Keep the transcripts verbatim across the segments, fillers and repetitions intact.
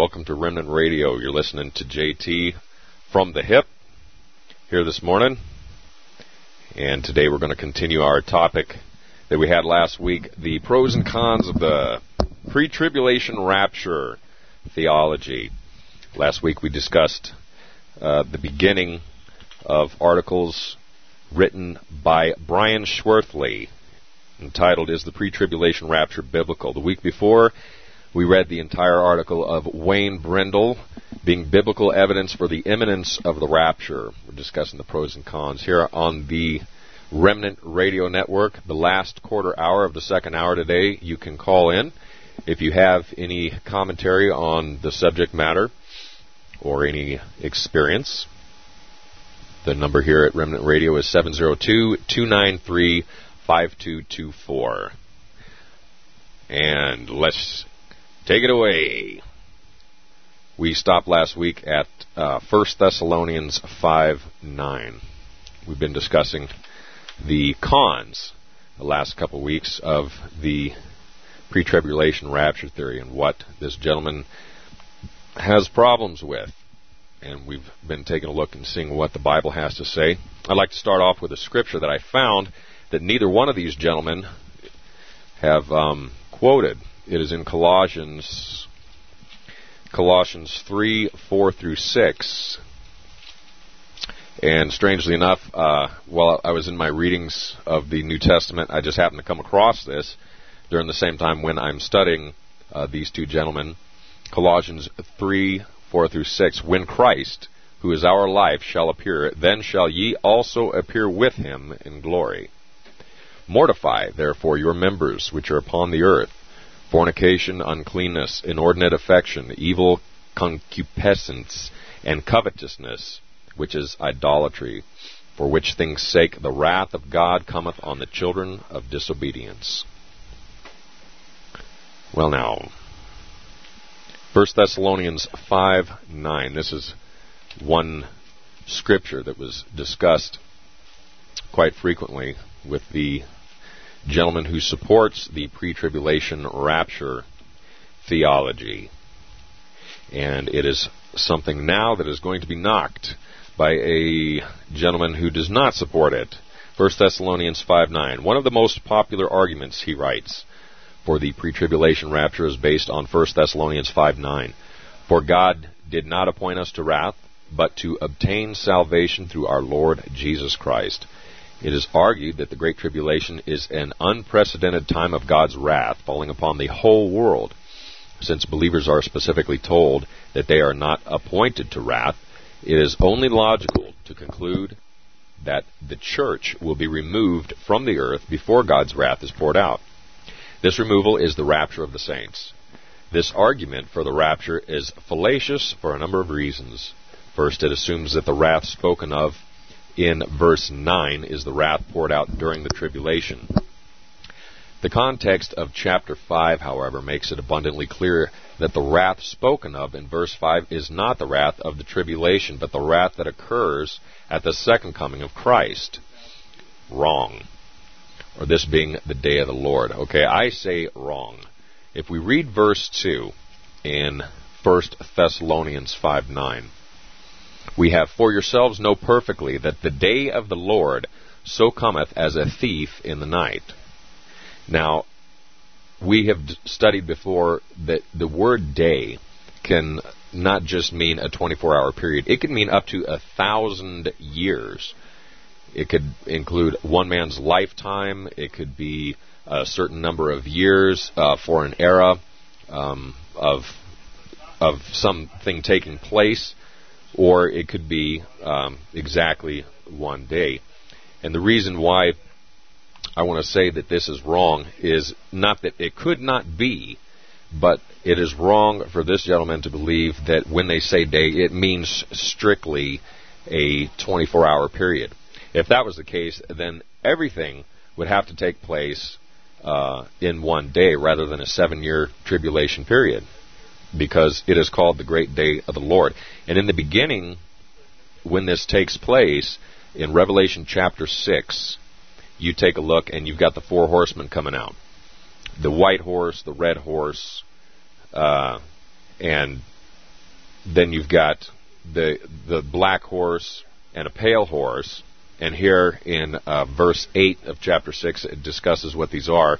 Welcome to Remnant Radio. You're listening to J T from the hip here this morning. And today we're going to continue our topic that we had last week, the pros and cons of the pre-tribulation rapture theology. Last week we discussed uh, the beginning of articles written by Brian Schwerthley, entitled, Is the Pre-Tribulation Rapture Biblical? The week before, we read the entire article of Wayne Brindle, Being Biblical Evidence for the Imminence of the Rapture. We're discussing the pros and cons here on the Remnant Radio Network. The last quarter hour of the second hour today, you can call in if you have any commentary on the subject matter or any experience. The number here at Remnant Radio is seven zero two, two nine three, five two two four. And let's take it away. We stopped last week at uh, First Thessalonians five nine. We've been discussing the cons the last couple of weeks of the pre-tribulation rapture theory and what this gentleman has problems with. And we've been taking a look and seeing what the Bible has to say. I'd like to start off with a scripture that I found that neither one of these gentlemen have um, quoted. It is in Colossians, Colossians three, four through six. And strangely enough, uh, while I was in my readings of the New Testament, I just happened to come across this during the same time when I'm studying uh, these two gentlemen. Colossians three, four through six. When Christ, who is our life, shall appear, then shall ye also appear with him in glory. Mortify, therefore, your members which are upon the earth, fornication, uncleanness, inordinate affection, evil concupiscence, and covetousness, which is idolatry, for which things' sake the wrath of God cometh on the children of disobedience. Well now, First Thessalonians five nine. This is one scripture that was discussed quite frequently with the gentleman who supports the pre-tribulation rapture theology. And it is something now that is going to be knocked by a gentleman who does not support it. First Thessalonians five nine. One of the most popular arguments, he writes, for the pre-tribulation rapture is based on First Thessalonians five nine. For God did not appoint us to wrath, but to obtain salvation through our Lord Jesus Christ. It is argued that the Great Tribulation is an unprecedented time of God's wrath falling upon the whole world. Since believers are specifically told that they are not appointed to wrath, it is only logical to conclude that the church will be removed from the earth before God's wrath is poured out. This removal is the rapture of the saints. This argument for the rapture is fallacious for a number of reasons. First, it assumes that the wrath spoken of in verse nine is the wrath poured out during the tribulation. The context of chapter five, however, makes it abundantly clear that the wrath spoken of in verse five is not the wrath of the tribulation, but the wrath that occurs at the second coming of Christ. Wrong. Or this being the day of the Lord. Okay, I say wrong. If we read verse two in First Thessalonians five nine, we have, For yourselves know perfectly that the day of the Lord so cometh as a thief in the night. Now, we have studied before that the word day can not just mean a twenty-four hour period. It can mean up to a thousand years. It could include one man's lifetime. It could be a certain number of years uh, for an era um, of of something taking place, or it could be um, exactly one day. And the reason why I want to say that this is wrong is not that it could not be, but it is wrong for this gentleman to believe that when they say day, it means strictly a twenty-four hour period. If that was the case, then everything would have to take place uh, in one day rather than a seven-year tribulation period, because it is called the great day of the Lord. And in the beginning, when this takes place, in Revelation chapter six, you take a look and you've got the four horsemen coming out. The white horse, the red horse, uh, and then you've got the the black horse and a pale horse. And here in uh, verse eight of chapter six, it discusses what these are.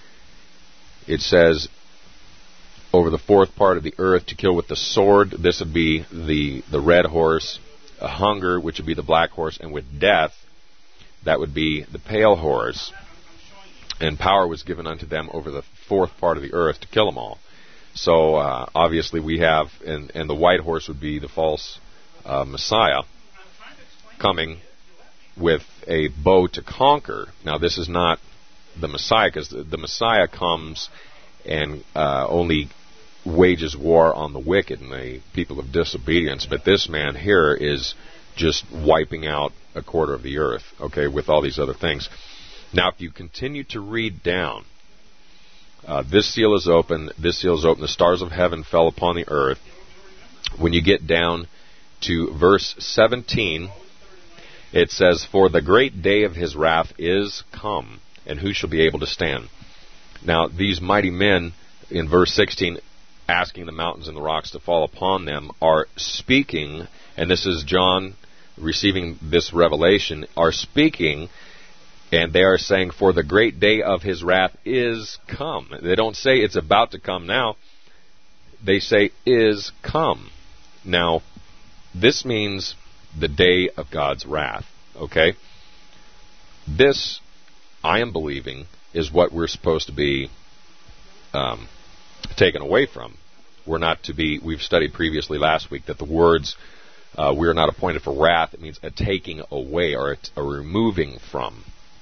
It says, over the fourth part of the earth to kill with the sword. This would be the, the red horse. A hunger, which would be the black horse. And with death, that would be the pale horse. And power was given unto them over the fourth part of the earth to kill them all. So uh, obviously we have, and, and the white horse would be the false uh, Messiah coming with a bow to conquer. Now this is not the Messiah, because the, the Messiah comes and uh, only wages war on the wicked and the people of disobedience. But this man here is just wiping out a quarter of the earth, okay, with all these other things. Now, if you continue to read down, uh, this seal is open, this seal is open, the stars of heaven fell upon the earth. When you get down to verse seventeen, it says, for the great day of his wrath is come, and who shall be able to stand? Now, these mighty men, in verse sixteen, asking the mountains and the rocks to fall upon them, are speaking, and this is John receiving this revelation, are speaking, and they are saying, for the great day of his wrath is come. They don't say it's about to come now. They say is come. Now, this means the day of God's wrath, okay? This, I am believing, is what we're supposed to be um, taken away from. We're not to be, we've studied previously last week that the words, uh, we are not appointed for wrath, it means a taking away or a, a removing from.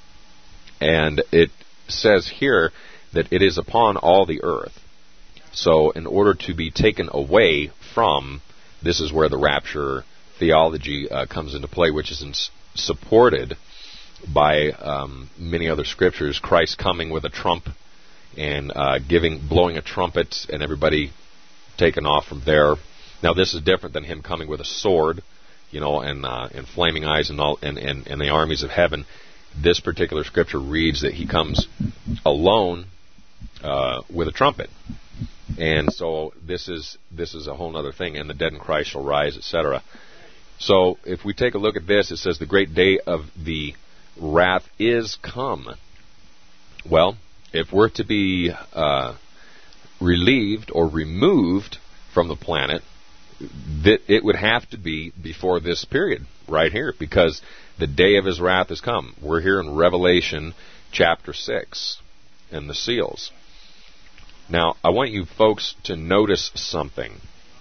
And it says here that it is upon all the earth. So in order to be taken away from, this is where the rapture theology uh, comes into play, which is in, supported by um, many other scriptures. Christ coming with a trump and uh, giving, blowing a trumpet, and everybody taken off from there. Now, this is different than him coming with a sword, you know, and uh, and flaming eyes and all, and, and and the armies of heaven. This particular scripture reads that he comes alone uh, with a trumpet. And so this is this is a whole other thing. And the dead in Christ shall rise, et cetera. So if we take a look at this, it says the great day of the wrath is come. Well, if we're to be uh, relieved or removed from the planet, that it would have to be before this period right here, because the day of his wrath has come. We're here in Revelation chapter six and the seals. Now, I want you folks to notice something.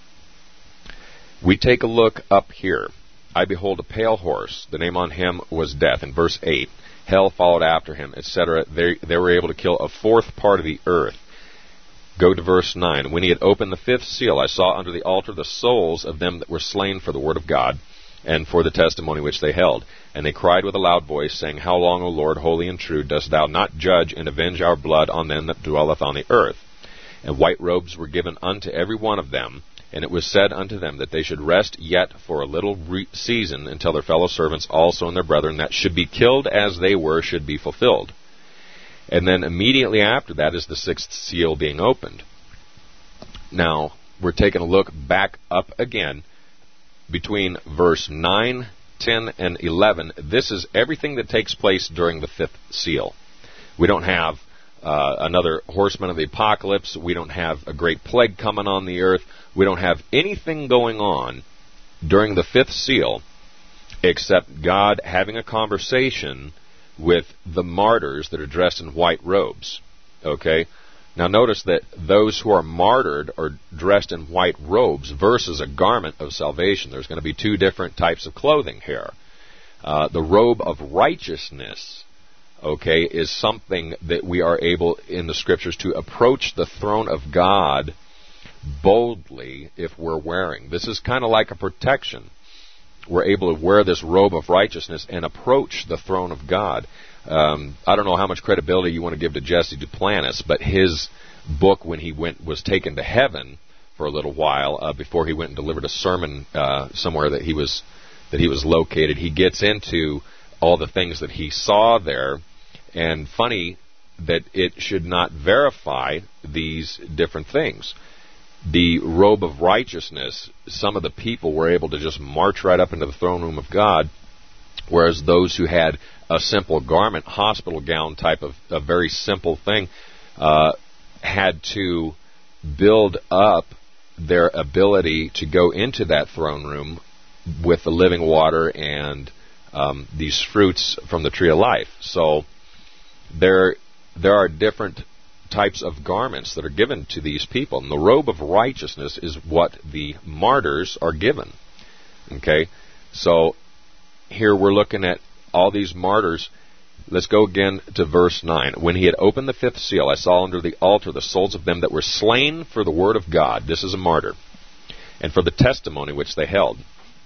We take a look up here. I behold a pale horse. The name on him was Death. In verse eight, hell followed after him, et cetera. They, they were able to kill a fourth part of the earth. Go to verse nine. When he had opened the fifth seal, I saw under the altar the souls of them that were slain for the word of God and for the testimony which they held. And they cried with a loud voice, saying, how long, O Lord, holy and true, dost thou not judge and avenge our blood on them that dwelleth on the earth? And white robes were given unto every one of them, and it was said unto them that they should rest yet for a little re- season until their fellow servants also and their brethren that should be killed as they were should be fulfilled. And then immediately after that is the sixth seal being opened. Now, we're taking a look back up again between verse nine, ten, and eleven. This is everything that takes place during the fifth seal. We don't have uh, another horseman of the apocalypse. We don't have a great plague coming on the earth. We don't have anything going on during the fifth seal except God having a conversation with the martyrs that are dressed in white robes. Okay? Now notice that those who are martyred are dressed in white robes versus a garment of salvation. There's going to be two different types of clothing here. Uh, the robe of righteousness, okay, is something that we are able in the Scriptures to approach the throne of God boldly if we're wearing. This is kind of like a protection. We're able to wear this robe of righteousness and approach the throne of God. Um, I don't know how much credibility you want to give to Jesse Duplantis, but his book, when he went, was taken to heaven for a little while uh, before he went and delivered a sermon uh, somewhere that he was that he was located. He gets into all the things that he saw there, and funny that it should not verify these different things. the robe of righteousness, some of the people were able to just march right up into the throne room of God, whereas those who had a simple garment, hospital gown type of a very simple thing, uh, had to build up their ability to go into that throne room with the living water and um, these fruits from the tree of life. So there, there are different types of garments that are given to these people. And the robe of righteousness is what the martyrs are given. Okay? So here we're looking at all these martyrs. Let's go again to verse nine. When he had opened the fifth seal, I saw under the altar the souls of them that were slain for the word of God. This is a martyr. And for the testimony which they held.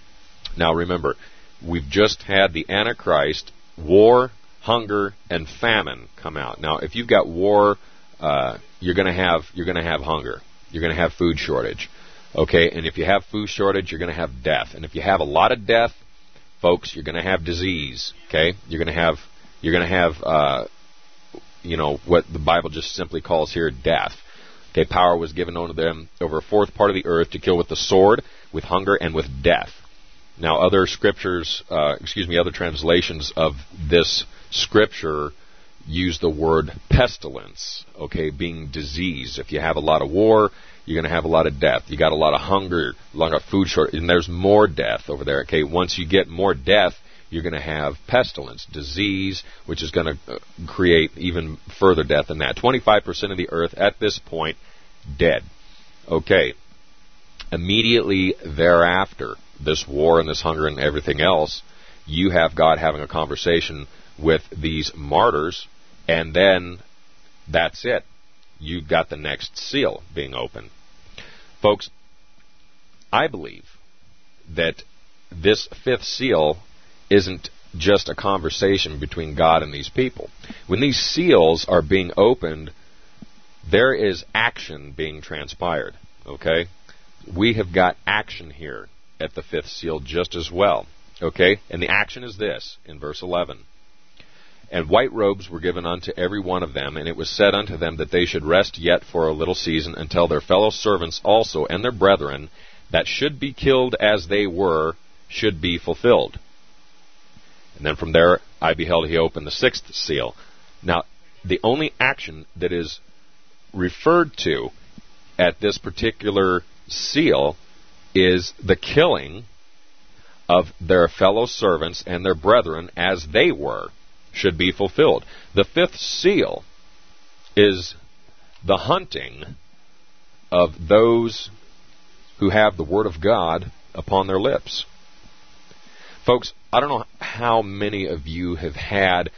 Now remember, we've just had the Antichrist, war, hunger, and famine come out. Now, if you've got war, uh, you're going to have you're going to have hunger. You're going to have food shortage. Okay, and if you have food shortage, you're going to have death. And if you have a lot of death, folks, you're going to have disease. Okay, you're going to have you're going to have uh, you know what the Bible just simply calls here death. Okay, power was given unto them over a fourth part of the earth to kill with the sword, with hunger, and with death. Now, other scriptures, uh, excuse me, other translations of this scripture use the word pestilence, okay, being disease. If you have a lot of war, you're going to have a lot of death. You got a lot of hunger, a lot of food shortage, and there's more death over there, okay? Once you get more death, you're going to have pestilence, disease, which is going to create even further death than that. twenty-five percent of the earth at this point, dead. Okay. Immediately thereafter, this war and this hunger and everything else, you have God having a conversation with these martyrs, and then that's it. You've got the next seal being opened. Folks, I believe that this fifth seal isn't just a conversation between God and these people. When these seals are being opened, there is action being transpired, okay? We have got action here at the fifth seal just as well, okay? And the action is this, in verse eleven. And white robes were given unto every one of them, and it was said unto them that they should rest yet for a little season until their fellow servants also and their brethren that should be killed as they were should be fulfilled. And then from there I beheld he opened the sixth seal. Now, the only action that is referred to at this particular seal is the killing of their fellow servants and their brethren as they were should be fulfilled. The fifth seal is the hunting of those who have the Word of God upon their lips. Folks, I don't know how many of you have had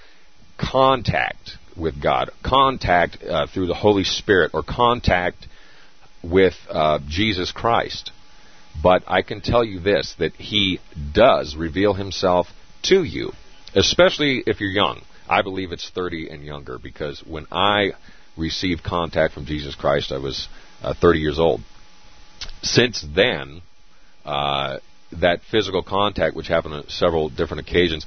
contact with God, contact uh, through the Holy Spirit, or contact with uh, Jesus Christ. But I can tell you this, that He does reveal Himself to you, especially if you're young. I believe it's thirty and younger, because when I received contact from Jesus Christ, I was uh, thirty years old. Since then, uh, that physical contact, which happened on several different occasions,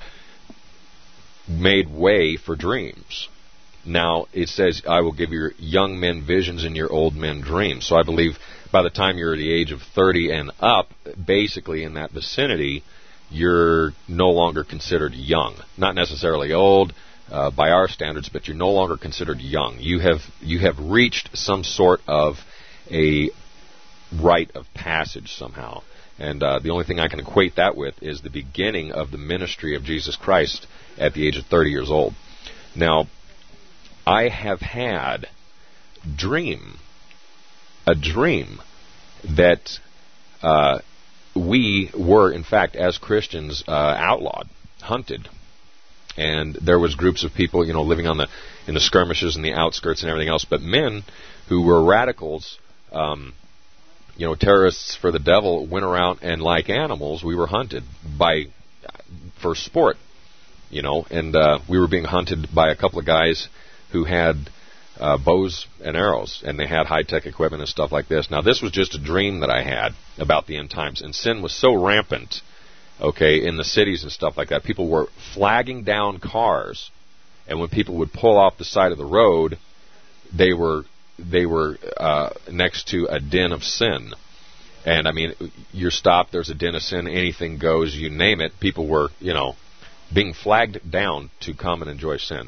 made way for dreams. Now, it says, I will give your young men visions and your old men dreams. So I believe by the time you're at the age of thirty and up, basically in that vicinity, you're no longer considered young. Not necessarily old uh, by our standards, but you're no longer considered young. You have you have reached some sort of a rite of passage somehow. And uh, the only thing I can equate that with is the beginning of the ministry of Jesus Christ at the age of thirty years old. Now, I have had dream, a dream that uh, we were, in fact, as Christians, uh, outlawed, hunted. And there was groups of people, you know, living on the in the skirmishes and the outskirts and everything else. But men who were radicals, um, you know, terrorists for the devil, went around and, like animals, we were hunted by for sport, you know. And uh, we were being hunted by a couple of guys who had uh, bows and arrows, and they had high-tech equipment and stuff like this. Now, this was just a dream that I had about the end times, and sin was so rampant, okay, in the cities and stuff like that. People were flagging down cars, and when people would pull off the side of the road, they were they were uh, next to a den of sin. And, I mean, you're stopped, there's a den of sin, anything goes, you name it. People were, you know, being flagged down to come and enjoy sin.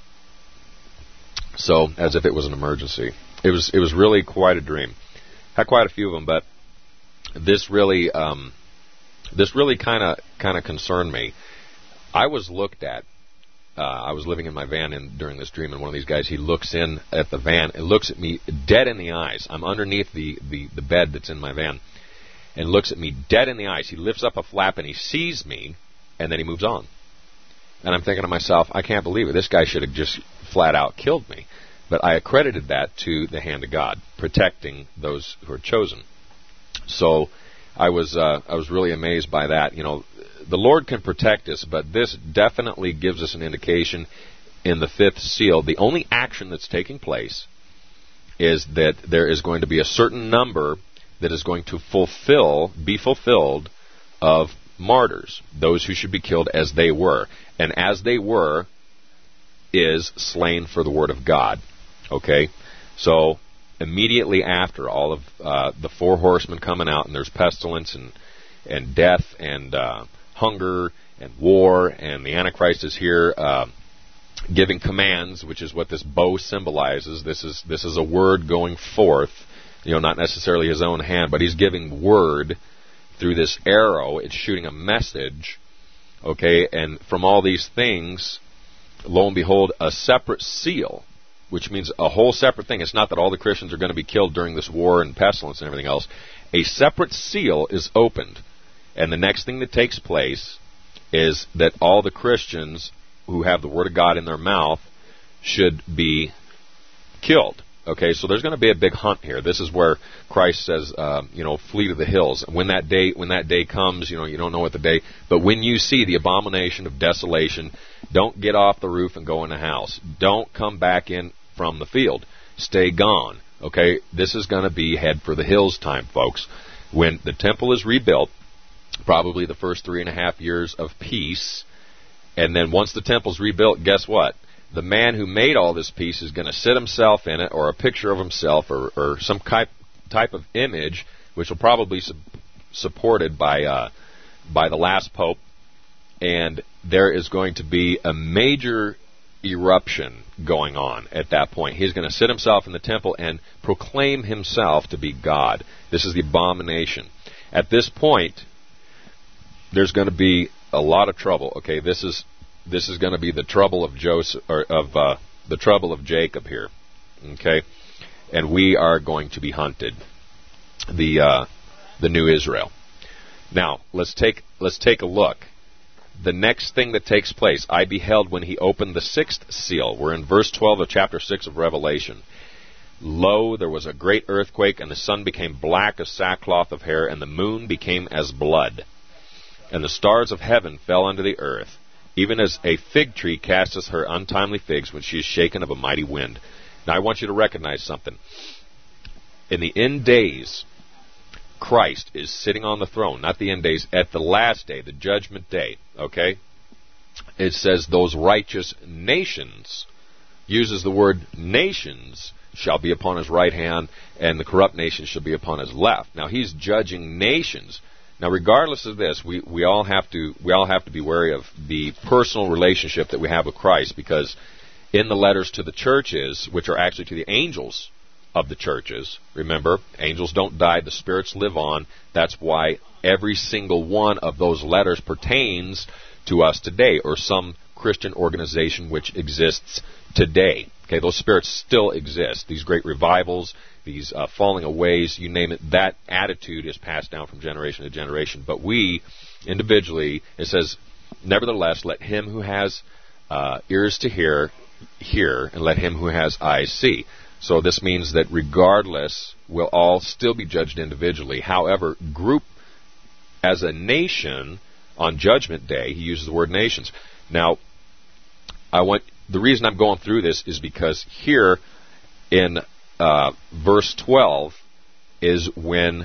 So, as if it was an emergency. It was it was really quite a dream. Had quite a few of them, but this really um, this really kind of kind of concerned me. I was looked at. Uh, I was living in my van in, during this dream, and one of these guys, he looks in at the van and looks at me dead in the eyes. I'm underneath the, the, the bed that's in my van, and looks at me dead in the eyes. He lifts up a flap, and he sees me, and then he moves on. And I'm thinking to myself, I can't believe it. This guy should have just flat out killed me. But I accredited that to the hand of God, protecting those who are chosen. So I was uh, I was really amazed by that. You know, the Lord can protect us, but this definitely gives us an indication in the fifth seal. The only action that's taking place is that there is going to be a certain number that is going to fulfill, be fulfilled, of martyrs, those who should be killed as they were. And as they were is slain for the word of God. Okay? So immediately after all of uh, the four horsemen coming out, and there's pestilence and, and death and uh, hunger and war, and the Antichrist is here uh, giving commands, which is what this bow symbolizes. This is this is a word going forth, you know, not necessarily his own hand, but he's giving word through this arrow. It's shooting a message, okay, and from all these things, lo and behold, a separate seal, which means a whole separate thing. It's not that all the Christians are going to be killed during this war and pestilence and everything else. A separate seal is opened. And the next thing that takes place is that all the Christians who have the Word of God in their mouth should be killed. Okay, so there's going to be a big hunt here. This is where Christ says, uh, you know, flee to the hills. When that day, when that day comes, you know, you don't know what the day, but when you see the abomination of desolation, don't get off the roof and go in the house. Don't come back in from the field. Stay gone. Okay, this is going to be head for the hills time, folks. When the temple is rebuilt, probably the first three and a half years of peace, and then once the temple's rebuilt, guess what? The man who made all this peace is going to sit himself in it, or a picture of himself, or, or some type type of image, which will probably be su- supported by uh, by the last pope, and there is going to be a major eruption going on at that point. He's going to sit himself in the temple and proclaim himself to be God. This is the abomination. At this point, there's going to be a lot of trouble. Okay, this is this is going to be the trouble of Joseph, or of uh, the trouble of Jacob here. Okay, and we are going to be hunted. The uh, the new Israel. Now let's take let's take a look. The next thing that takes place, I beheld when he opened the sixth seal. We're in verse twelve of chapter six of Revelation. Lo, there was a great earthquake, and the sun became black as sackcloth of hair, and the moon became as blood. And the stars of heaven fell unto the earth, even as a fig tree casteth her untimely figs when she is shaken of a mighty wind. Now I want you to recognize something. In the end days, Christ is sitting on the throne, not the end days, at the last day, the judgment day, okay? It says those righteous nations, uses the word nations, shall be upon his right hand, and the corrupt nations shall be upon his left. Now he's judging nations. Now regardless of this, we, we all have to we all have to be wary of the personal relationship that we have with Christ, because in the letters to the churches, which are actually to the angels of the churches. Remember, angels don't die, the spirits live on. That's why every single one of those letters pertains to us today, or some Christian organization which exists today. Okay, those spirits still exist. These great revivals, these uh, falling aways, you name it, that attitude is passed down from generation to generation. But we, individually, it says, nevertheless, let him who has uh, ears to hear, hear, and let him who has eyes see. So this means that regardless, we'll all still be judged individually. However, group as a nation on Judgment Day, he uses the word nations. Now, I want the reason I'm going through this is because here in uh, verse twelve is when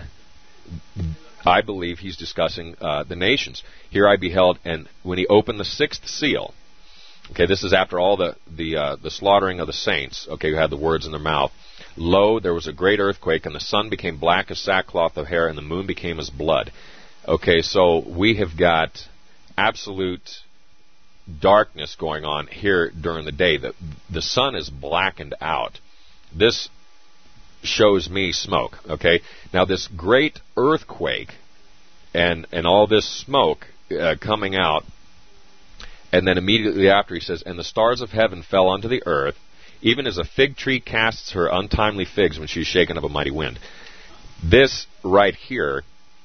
I believe he's discussing uh, the nations. Here I beheld, and when he opened the sixth seal. Okay, this is after all the the uh, the slaughtering of the saints. Okay, who had the words in their mouth. Lo, there was a great earthquake, and the sun became black as sackcloth of hair, and the moon became as blood. Okay, so we have got absolute darkness going on here during the day. The, the sun is blackened out. This shows me smoke, okay? Now, this great earthquake and, and all this smoke uh, coming out, and then immediately after he says, and the stars of heaven fell unto the earth, even as a fig tree casts her untimely figs when she is shaken of a mighty wind. This right here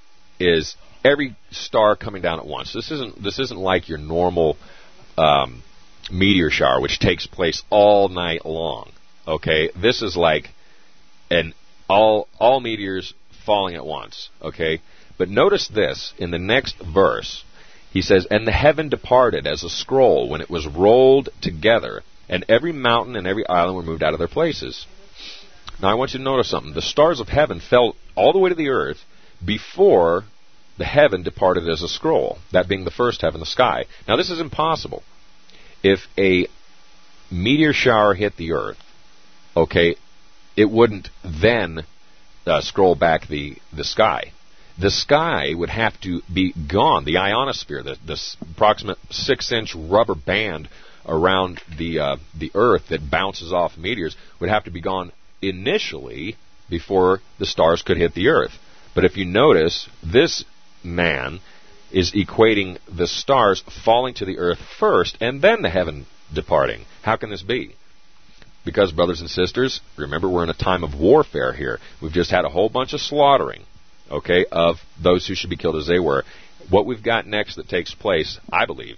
is every star coming down at once. This isn't this isn't like your normal um, meteor shower, which takes place all night long. Okay, this is like an all all meteors falling at once. Okay, but notice this in the next verse. He says, and the heaven departed as a scroll when it was rolled together, and every mountain and every island were moved out of their places. Now I want you to notice something. The stars of heaven fell all the way to the earth before the heaven departed as a scroll, that being the first heaven, the sky. Now this is impossible. If a meteor shower hit the earth, okay, it wouldn't then uh, scroll back the, the sky. The sky would have to be gone. The ionosphere, the, this approximate six-inch rubber band around the uh, the Earth that bounces off meteors, would have to be gone initially before the stars could hit the Earth. But if you notice, this man is equating the stars falling to the Earth first and then the heaven departing. How can this be? Because, brothers and sisters, remember we're in a time of warfare here. We've just had a whole bunch of slaughtering, okay, of those who should be killed as they were. What we've got next that takes place, I believe,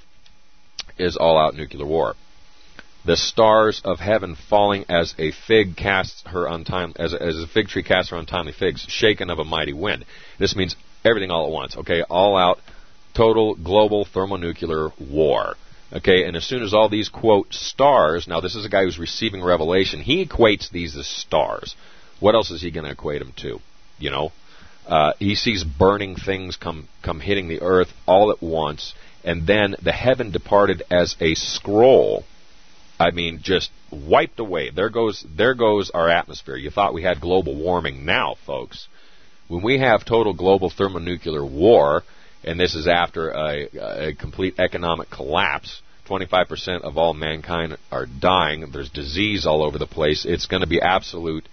is all-out nuclear war. The stars of heaven falling as a fig casts her untimely, as a, as a fig tree casts her untimely figs, shaken of a mighty wind. This means everything all at once, okay, all-out, total, global, thermonuclear war. Okay, and as soon as all these, quote, stars, now this is a guy who's receiving revelation, he equates these as stars. What else is he going to equate them to? You know? Uh, he sees burning things come, come hitting the earth all at once, and then the heaven departed as a scroll. I mean, just wiped away. There goes, there goes our atmosphere. You thought we had global warming. Now, folks, when we have total global thermonuclear war, and this is after a, a complete economic collapse, twenty-five percent of all mankind are dying, there's disease all over the place, it's going to be absolute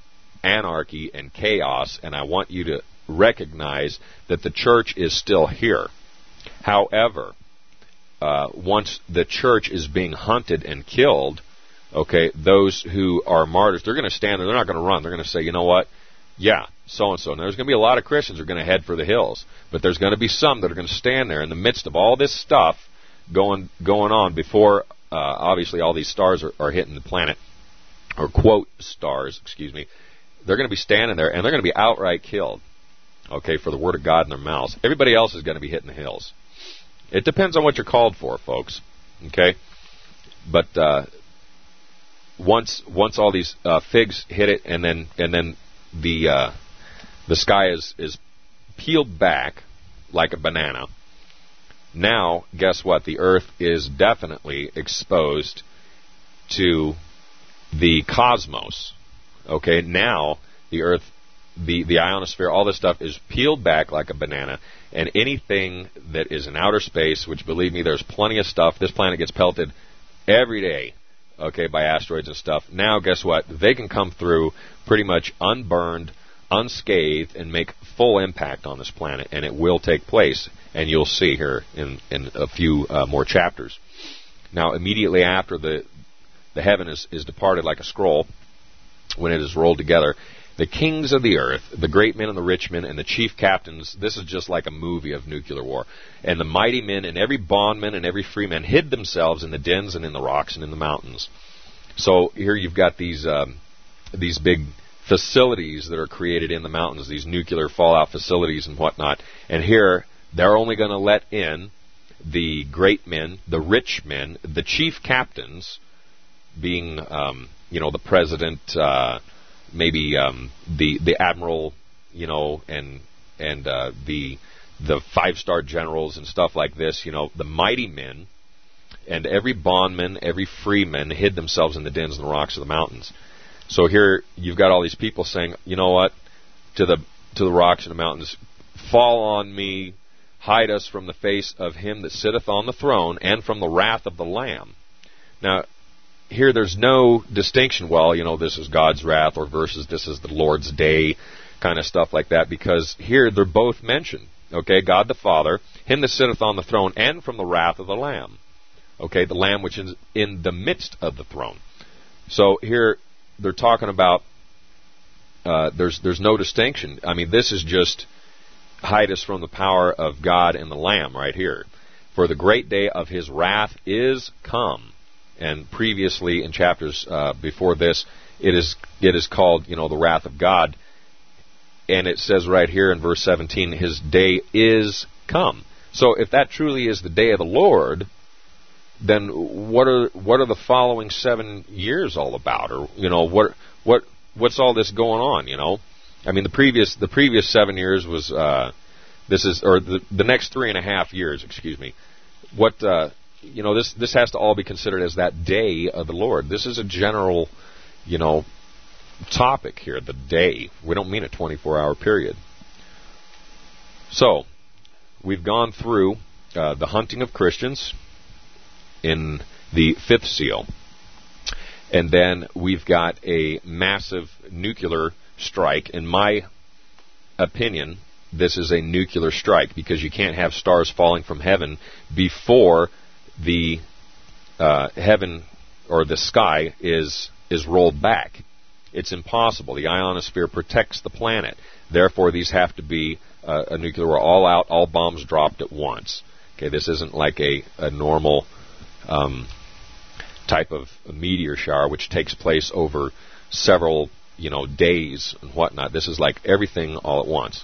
anarchy and chaos, and I want you to recognize that the church is still here. However, uh, once the church is being hunted and killed, okay, those who are martyrs, they're going to stand there, they're not going to run, they're going to say, you know what, yeah, so-and-so. Now, there's going to be a lot of Christians who are going to head for the hills, but there's going to be some that are going to stand there in the midst of all this stuff going going on before, uh, obviously, all these stars are, are hitting the planet, or quote, stars, excuse me. They're going to be standing there, and they're going to be outright killed, okay, for the word of God in their mouths. Everybody else is going to be hitting the hills. It depends on what you're called for, folks, okay? But uh, once once all these uh, figs hit it, and then and then the uh, the sky is, is peeled back like a banana, now, guess what? The earth is definitely exposed to the cosmos. Okay, now the earth, the, the ionosphere, all this stuff is peeled back like a banana, and anything that is in outer space, which, believe me, there's plenty of stuff. This planet gets pelted every day, okay, by asteroids and stuff. Now, guess what? They can come through pretty much unburned, unscathed, and make full impact on this planet, and it will take place, and you'll see here in, in a few uh, more chapters. Now, immediately after the the heaven is, is departed like a scroll, when it is rolled together, the kings of the earth, the great men and the rich men, and the chief captains, this is just like a movie of nuclear war, and the mighty men and every bondman and every freeman hid themselves in the dens and in the rocks and in the mountains. So here you've got these um, these big facilities that are created in the mountains, these nuclear fallout facilities and whatnot, and here they're only going to let in the great men, the rich men, the chief captains, being, um, you know, the president, uh, maybe um, the the admiral, you know, and and uh, the the five-star generals and stuff like this, you know, the mighty men, and every bondman, every freeman hid themselves in the dens and the rocks of the mountains. So here you've got all these people saying, you know what, to the to the rocks and the mountains, fall on me, hide us from the face of him that sitteth on the throne and from the wrath of the Lamb. Now, here there's no distinction, well, you know, this is God's wrath or versus this is the Lord's day, kind of stuff like that, because here they're both mentioned. Okay, God the Father, him that sitteth on the throne, and from the wrath of the Lamb. Okay, the Lamb which is in the midst of the throne. So here they're talking about, uh, there's there's no distinction. I mean, this is just hide us from the power of God and the Lamb right here. For the great day of his wrath is come. And previously in chapters uh, before this, it is it is called, you know, the wrath of God. And it says right here in verse seventeen, his day is come. So if that truly is the day of the Lord, then what are what are the following seven years all about? Or, you know, what what what's all this going on? You know, I mean, the previous the previous seven years was uh, this is or the the next three and a half years, excuse me. What uh, you know, this this has to all be considered as that day of the Lord. This is a general, you know, topic here, the day. We don't mean a twenty-four hour period. So, we've gone through uh, the hunting of Christians in the fifth seal. And then we've got a massive nuclear strike. In my opinion, this is a nuclear strike because you can't have stars falling from heaven before the uh, heaven or the sky is is rolled back. It's impossible. The ionosphere protects the planet. Therefore, these have to be uh, a nuclear war, all out, all bombs dropped at once. Okay, this isn't like a, a normal um, type of meteor shower, which takes place over several, you know, days and whatnot. This is like everything all at once.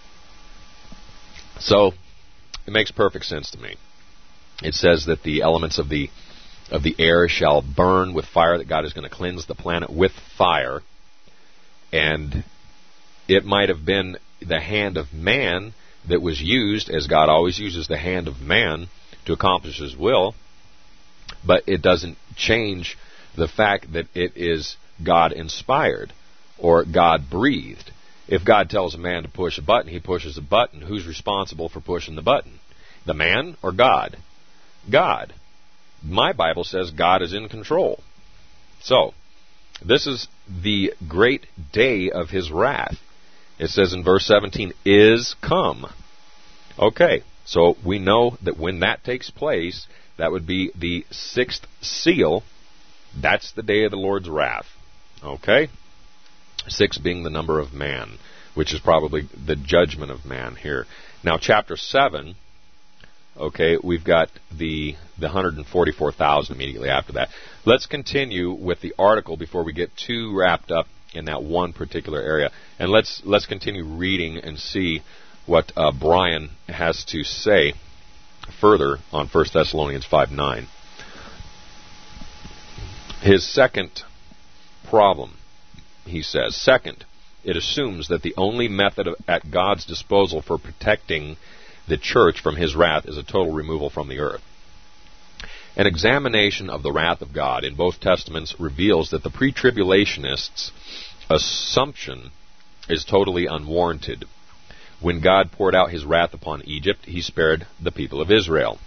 So, it makes perfect sense to me. It says that the elements of the of the air shall burn with fire, that God is going to cleanse the planet with fire. And it might have been the hand of man that was used, as God always uses the hand of man to accomplish his will, but it doesn't change the fact that it is God-inspired or God-breathed. If God tells a man to push a button, he pushes a button. Who's responsible for pushing the button? The man or God? God. My Bible says God is in control. So, this is the great day of his wrath. It says in verse seventeen, is come. Okay, so we know that when that takes place, that would be the sixth seal. That's the day of the Lord's wrath. Okay? Six being the number of man, which is probably the judgment of man here. Now, chapter seven... Okay, we've got the the one hundred forty-four thousand immediately after that. Let's continue with the article before we get too wrapped up in that one particular area. And let's let's continue reading and see what uh, Brian has to say further on First Thessalonians five nine. His second problem, he says, second, it assumes that the only method of, at God's disposal for protecting the church from his wrath is a total removal from the earth. An examination of the wrath of God in both testaments reveals that the pre-tribulationists' assumption is totally unwarranted. When God poured out his wrath upon Egypt, he spared the people of Israel,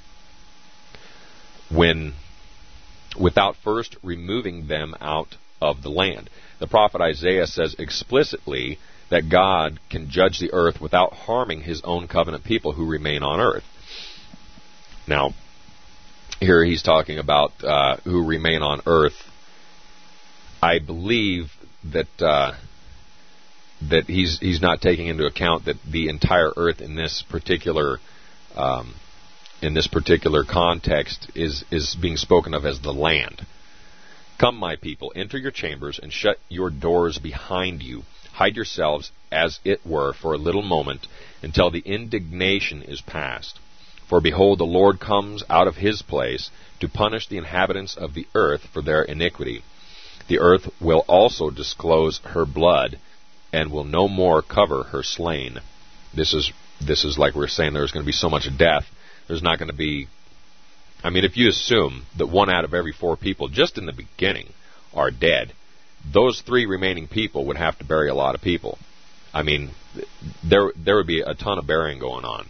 when without first removing them out of the land. The prophet Isaiah says explicitly that God can judge the earth without harming his own covenant people who remain on earth. Now, here he's talking about uh, who remain on earth. I believe that uh, that he's he's not taking into account that the entire earth in this particular um, in this particular context is is being spoken of as the land. Come, my people, enter your chambers and shut your doors behind you. Hide yourselves, as it were, for a little moment, until the indignation is past. For behold, the Lord comes out of his place to punish the inhabitants of the earth for their iniquity. The earth will also disclose her blood, and will no more cover her slain. This is this is like we're saying there's going to be so much death. There's not going to be... I mean, if you assume that one out of every four people, just in the beginning, are dead, those three remaining people would have to bury a lot of people. I mean, there there would be a ton of burying going on.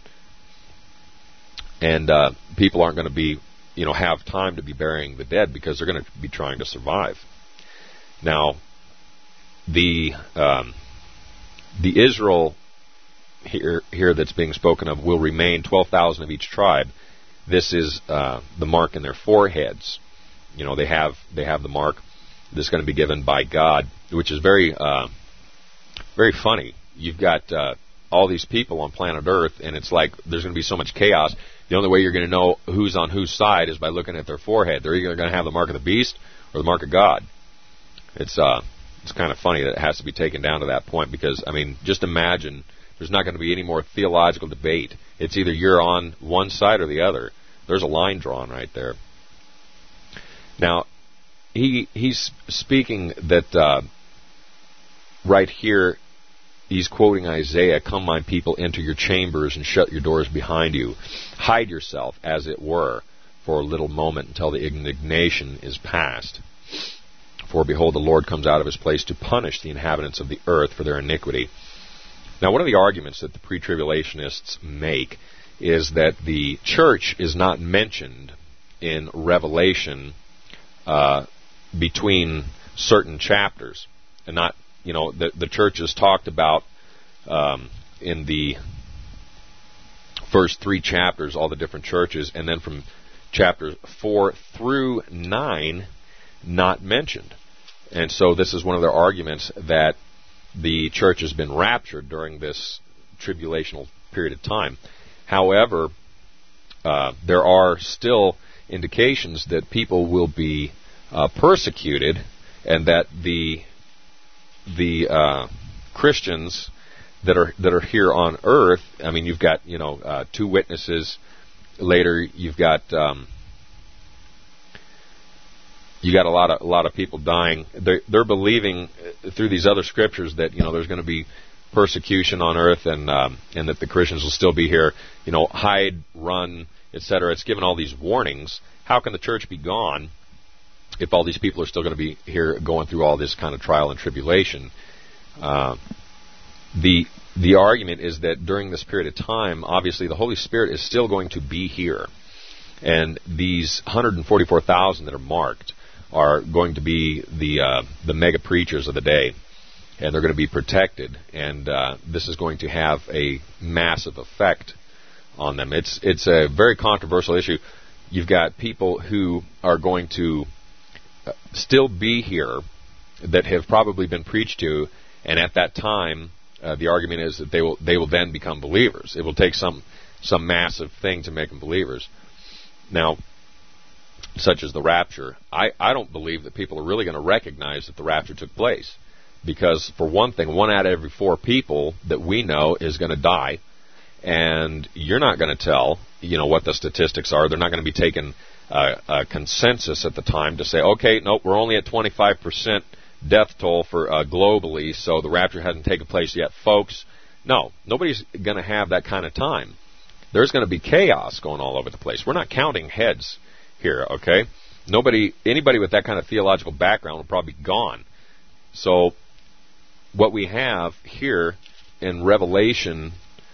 And uh, people aren't going to be, you know, have time to be burying the dead because they're going to be trying to survive. Now, the um, the Israel here here that's being spoken of will remain twelve thousand of each tribe. This is uh, the mark in their foreheads. You know, they have they have the mark that's going to be given by God, which is very uh, very funny. You've got uh, all these people on planet Earth, and it's like there's going to be so much chaos. The only way you're going to know who's on whose side is by looking at their forehead. They're either going to have the mark of the beast or the mark of God. It's uh, it's kind of funny that it has to be taken down to that point because, I mean, just imagine there's not going to be any more theological debate. It's either you're on one side or the other. There's a line drawn right there. Now, he he's speaking that uh, right here, he's quoting Isaiah, "Come, my people, enter your chambers and shut your doors behind you. Hide yourself, as it were, for a little moment until the indignation is past. For behold, the Lord comes out of his place to punish the inhabitants of the earth for their iniquity." Now, one of the arguments that the pre-tribulationists make is that the church is not mentioned in Revelation uh, between certain chapters, and not, you know, the, the church is talked about um, in the first three chapters, all the different churches, and then from chapters four through nine, not mentioned. And so this is one of their arguments that the church has been raptured during this tribulational period of time. However, uh, there are still indications that people will be uh, persecuted, and that the the uh, Christians that are that are here on earth. I mean, you've got you know uh, two witnesses. Later, you've got um, you got a lot of a lot of people dying. They're, they're believing through these other scriptures that you know there's going to be persecution on earth, and um, and that the Christians will still be here. You know, hide, run, et cetera. It's given all these warnings. How can the church be gone if all these people are still going to be here, going through all this kind of trial and tribulation? Uh, the the argument is that during this period of time, obviously the Holy Spirit is still going to be here, and these one hundred forty-four thousand that are marked are going to be the uh, the mega preachers of the day, and they're going to be protected, and uh, this is going to have a massive effect on them. It's it's a very controversial issue. You've got people who are going to still be here that have probably been preached to, and at that time, uh, the argument is that they will they will then become believers. It will take some some massive thing to make them believers. Now, such as the rapture, I, I don't believe that people are really going to recognize that the rapture took place. Because, for one thing, one out of every four people that we know is going to die, and you're not going to tell, you know, what the statistics are. They're not going to be taking uh, a consensus at the time to say, okay, nope, we're only at twenty-five percent death toll for uh, globally, so the rapture hasn't taken place yet, folks. No, nobody's going to have that kind of time. There's going to be chaos going all over the place. We're not counting heads here, okay? Nobody, anybody with that kind of theological background will probably be gone. So what we have here in Revelation,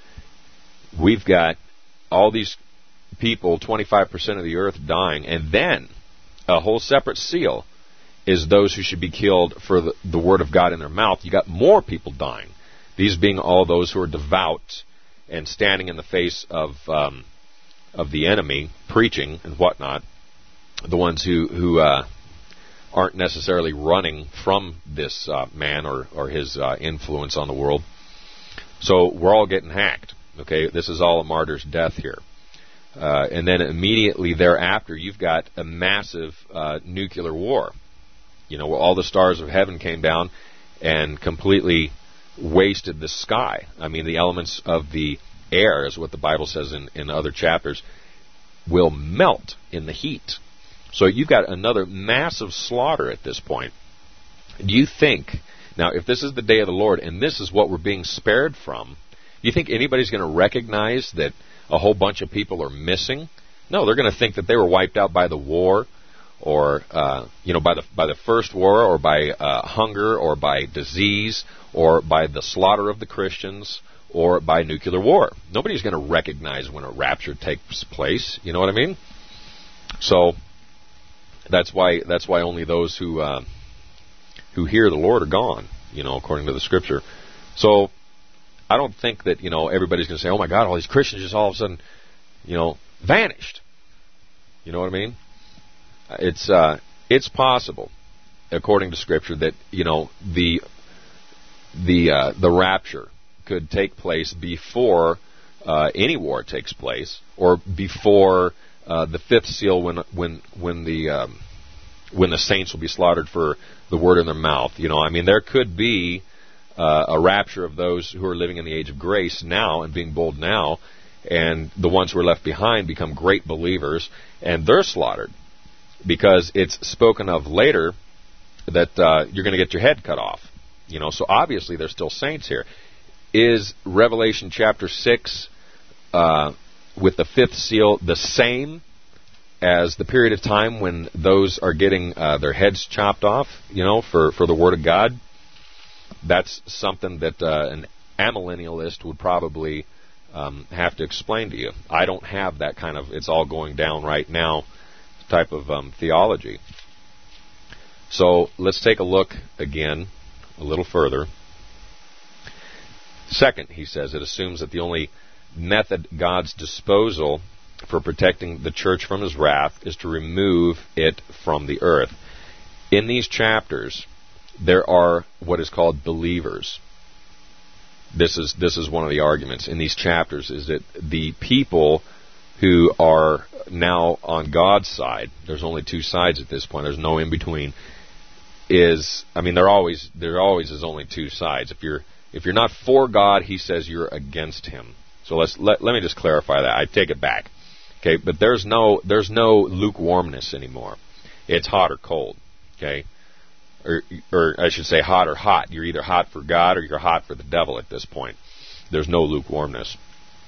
we've got all these people, twenty-five percent of the earth dying, and then a whole separate seal is those who should be killed for the, the word of God in their mouth. You got more people dying, these being all those who are devout and standing in the face of um, of the enemy, preaching and whatnot, the ones who, who uh, aren't necessarily running from this uh, man or, or his uh, influence on the world. So we're all getting hacked. Okay, this is all a martyr's death here. Uh, and then immediately thereafter, you've got a massive uh, nuclear war. You know, all the stars of heaven came down and completely wasted the sky. I mean, the elements of the air, is what the Bible says in, in other chapters, will melt in the heat. So you've got another massive slaughter at this point. Do you think, now if this is the day of the Lord and this is what we're being spared from, do you think anybody's going to recognize that a whole bunch of people are missing? No, they're going to think that they were wiped out by the war, or uh, you know, by the by the first war, or by uh, hunger, or by disease, or by the slaughter of the Christians, or by nuclear war. Nobody's going to recognize when a rapture takes place. You know what I mean? So that's why that's why only those who uh, who hear the Lord are gone. You know, according to the Scripture. So I don't think that, you know, everybody's going to say, "Oh my God, all these Christians just all of a sudden, you know, vanished." You know what I mean? It's uh, it's possible, according to Scripture, that, you know, the the uh, the rapture could take place before uh, any war takes place, or before uh, the fifth seal, when when when the um, when the saints will be slaughtered for the word in their mouth. You know, I mean, there could be uh, a rapture of those who are living in the age of grace now and being bold now, and the ones who are left behind become great believers, and they're slaughtered, because it's spoken of later that uh, you're going to get your head cut off. You know, so obviously there's still saints here. Is Revelation chapter six uh, with the fifth seal the same as the period of time when those are getting uh, their heads chopped off, you know, for, for the Word of God? That's something that uh, an amillennialist would probably um, have to explain to you. I don't have that kind of it's all going down right now type of um, theology. So let's take a look again a little further. Second, he says, it assumes that the only method God's disposal for protecting the church from his wrath is to remove it from the earth. In these chapters, there are what is called believers. This is this is one of the arguments in these chapters, is that the people who are now on God's side, there's only two sides at this point, there's no in between, is, I mean, there always there always is only two sides. If you're if you're not for God, he says you're against him. So let's let let me just clarify that. I take it back. Okay, but there's no there's no lukewarmness anymore. It's hot or cold. Okay, or or I should say hot or hot. You're either hot for God or you're hot for the devil at this point. There's no lukewarmness.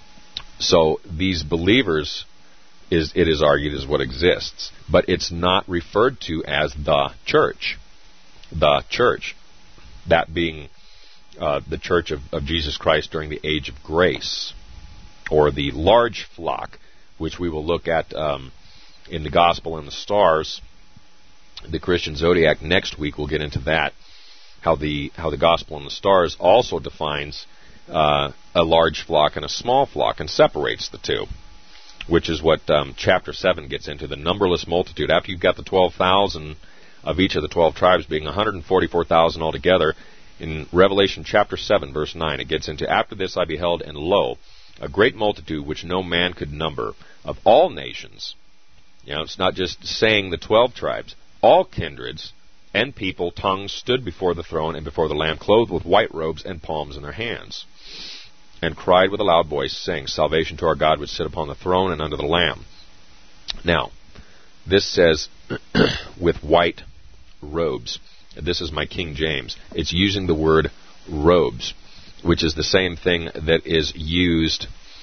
So these believers, is it is argued, is what exists, but it's not referred to as the church. The church, that being uh, the church of, of Jesus Christ during the age of grace, or the large flock, which we will look at um, in the Gospel and the Stars, the Christian Zodiac. Next week we'll get into that, how the how the Gospel and the Stars also defines uh, a large flock and a small flock and separates the two, which is what um, chapter seven gets into, the numberless multitude. After you've got the twelve thousand of each of the twelve tribes, being one hundred forty-four thousand altogether, in Revelation chapter seven, verse nine, it gets into, after this I beheld, and lo, a great multitude which no man could number, of all nations. You know, it's not just saying the twelve tribes. All kindreds and people, tongues, stood before the throne and before the Lamb, clothed with white robes and palms in their hands, and cried with a loud voice, saying, Salvation to our God which sit upon the throne and unto the Lamb. Now, this says, with white robes. This is my King James. It's using the word robes, which is the same thing that is used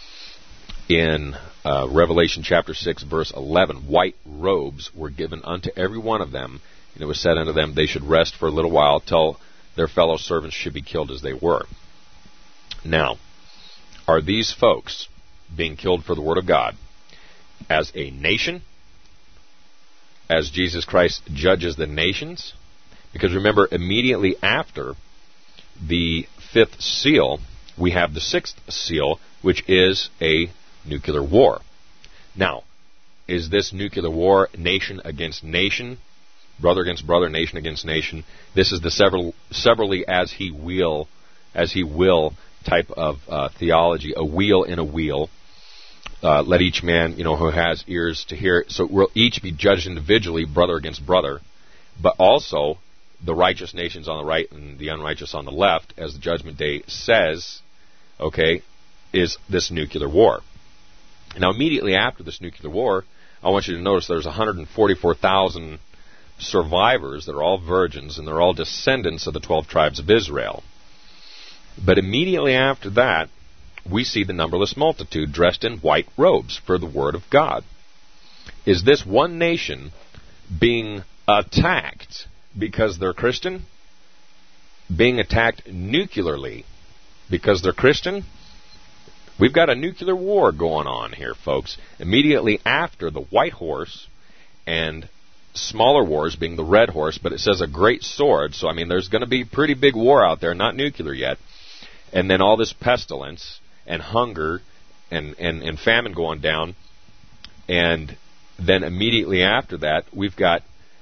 in uh, Revelation chapter six, verse eleven. White robes were given unto every one of them, and it was said unto them, they should rest for a little while till their fellow servants should be killed as they were. Now, are these folks being killed for the Word of God as a nation, as Jesus Christ judges the nations? Because remember, immediately after the fifth seal, we have the sixth seal, which is a nuclear war. Now, is this nuclear war nation against nation, brother against brother, nation against nation? This is the several, severally as he will, as he will type of uh, theology, a wheel in a wheel. Uh, let each man, you know, who has ears to hear. So we'll each be judged individually, brother against brother, but also the righteous nations on the right and the unrighteous on the left, as the judgment day says, okay, is this nuclear war. Now, immediately after this nuclear war, I want you to notice there's one hundred forty-four thousand survivors that are all virgins, and they're all descendants of the twelve tribes of Israel. But immediately after that, we see the numberless multitude dressed in white robes for the Word of God. Is this one nation being attacked because they're Christian, being attacked nuclearly because they're Christian. We've got a nuclear war going on here, folks. Immediately after the white horse and smaller wars being the red horse, but it says a great sword. So, I mean, there's going to be pretty big war out there, not nuclear yet. And then all this pestilence and hunger and, and, and famine going down. And then immediately after that, we've got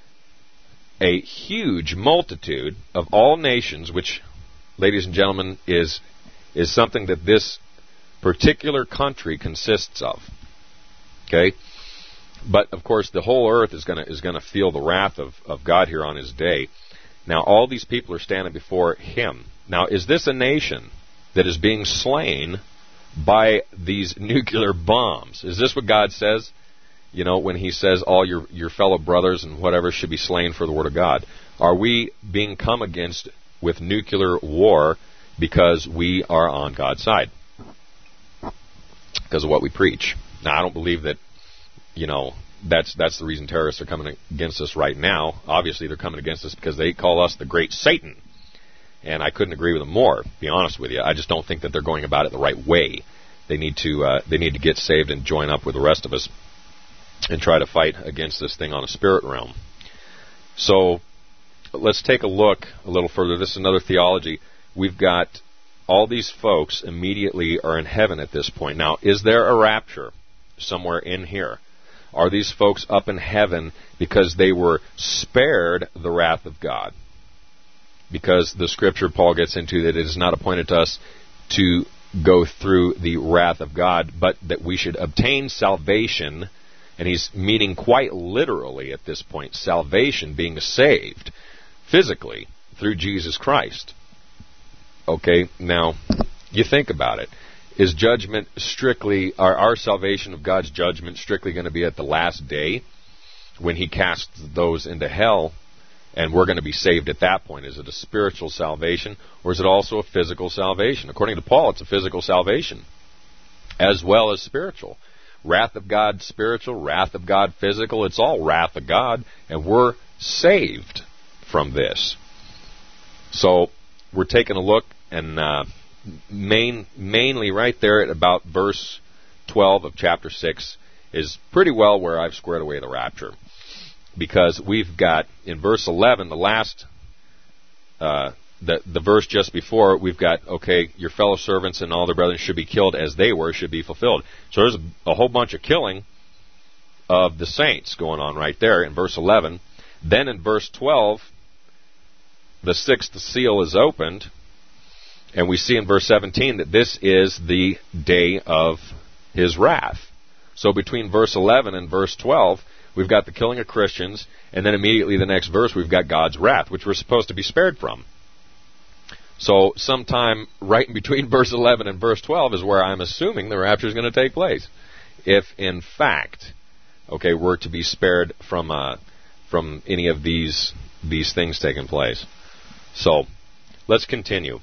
a huge multitude of all nations, which, ladies and gentlemen, is is something that this particular country consists of. Okay? But, of course, the whole earth is going to is going to feel the wrath of, of God here on his day. Now, all these people are standing before him. Now, is this a nation that is being slain by these nuclear bombs? Is this what God says? You know, when he says all your, your fellow brothers and whatever should be slain for the word of God. Are we being come against with nuclear war because we are on God's side? Because of what we preach. Now, I don't believe that, you know, that's that's the reason terrorists are coming against us right now. Obviously, they're coming against us because they call us the great Satan. And I couldn't agree with them more, to be honest with you. I just don't think that they're going about it the right way. They need to uh, they need to get saved and join up with the rest of us and try to fight against this thing on a spirit realm. So let's take a look a little further. This is another theology. We've got all these folks immediately are in heaven at this point. Now, is there a rapture somewhere in here? Are these folks up in heaven because they were spared the wrath of God? Because the scripture Paul gets into that it is not appointed to us to go through the wrath of God, but that we should obtain salvation. And he's meaning quite literally at this point, salvation, being saved physically through Jesus Christ. Okay, now, you think about it. Is judgment strictly, are our salvation of God's judgment strictly going to be at the last day when he casts those into hell and we're going to be saved at that point? Is it a spiritual salvation or is it also a physical salvation? According to Paul, it's a physical salvation as well as spiritual. Wrath of God spiritual, wrath of God physical. It's all wrath of God, and we're saved from this. So we're taking a look, and uh, main, mainly right there at about verse twelve of chapter six is pretty well where I've squared away the rapture. Because we've got, in verse eleven, the last, uh, the, the verse just before, we've got, okay, your fellow servants and all their brethren should be killed as they were, should be fulfilled. So there's a, a whole bunch of killing of the saints going on right there in verse eleven. Then in verse twelve, the sixth seal is opened, and we see in verse seventeen that this is the day of his wrath. So between verse eleven and verse twelve, we've got the killing of Christians, and then immediately the next verse, we've got God's wrath, which we're supposed to be spared from. So sometime right in between verse eleven and verse twelve is where I'm assuming the rapture is going to take place. If, in fact, okay, we're to be spared from uh, from any of these these things taking place. So, let's continue.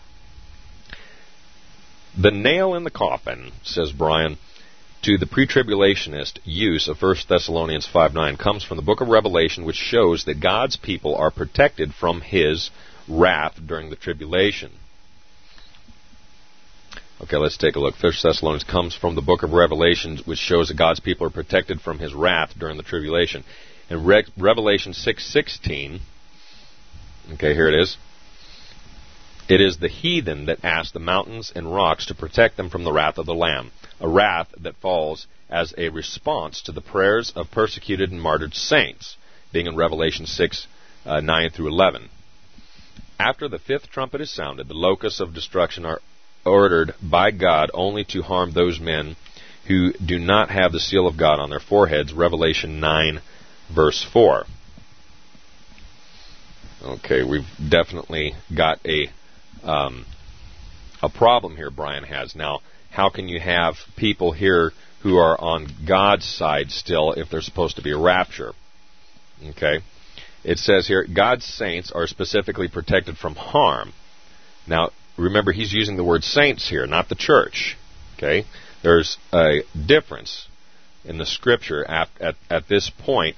The nail in the coffin, says Brian, to the pre-tribulationist use of First Thessalonians five nine comes from the book of Revelation, which shows that God's people are protected from his wrath during the tribulation. Okay, let's take a look. First Thessalonians comes from the book of Revelation, which shows that God's people are protected from his wrath during the tribulation. In Re- Revelation six sixteen, okay, here it is. It is the heathen that ask the mountains and rocks to protect them from the wrath of the Lamb, a wrath that falls as a response to the prayers of persecuted and martyred saints, being in Revelation six, uh, nine through eleven. After the fifth trumpet is sounded, the locusts of destruction are ordered by God only to harm those men who do not have the seal of God on their foreheads, Revelation nine, verse four. Okay, we've definitely got a um, a problem here Brian has. Now, how can you have people here who are on God's side still if there's supposed to be a rapture? Okay. It says here, God's saints are specifically protected from harm. Now, remember, he's using the word saints here, not the church. Okay? There's a difference in the Scripture at, at, at this point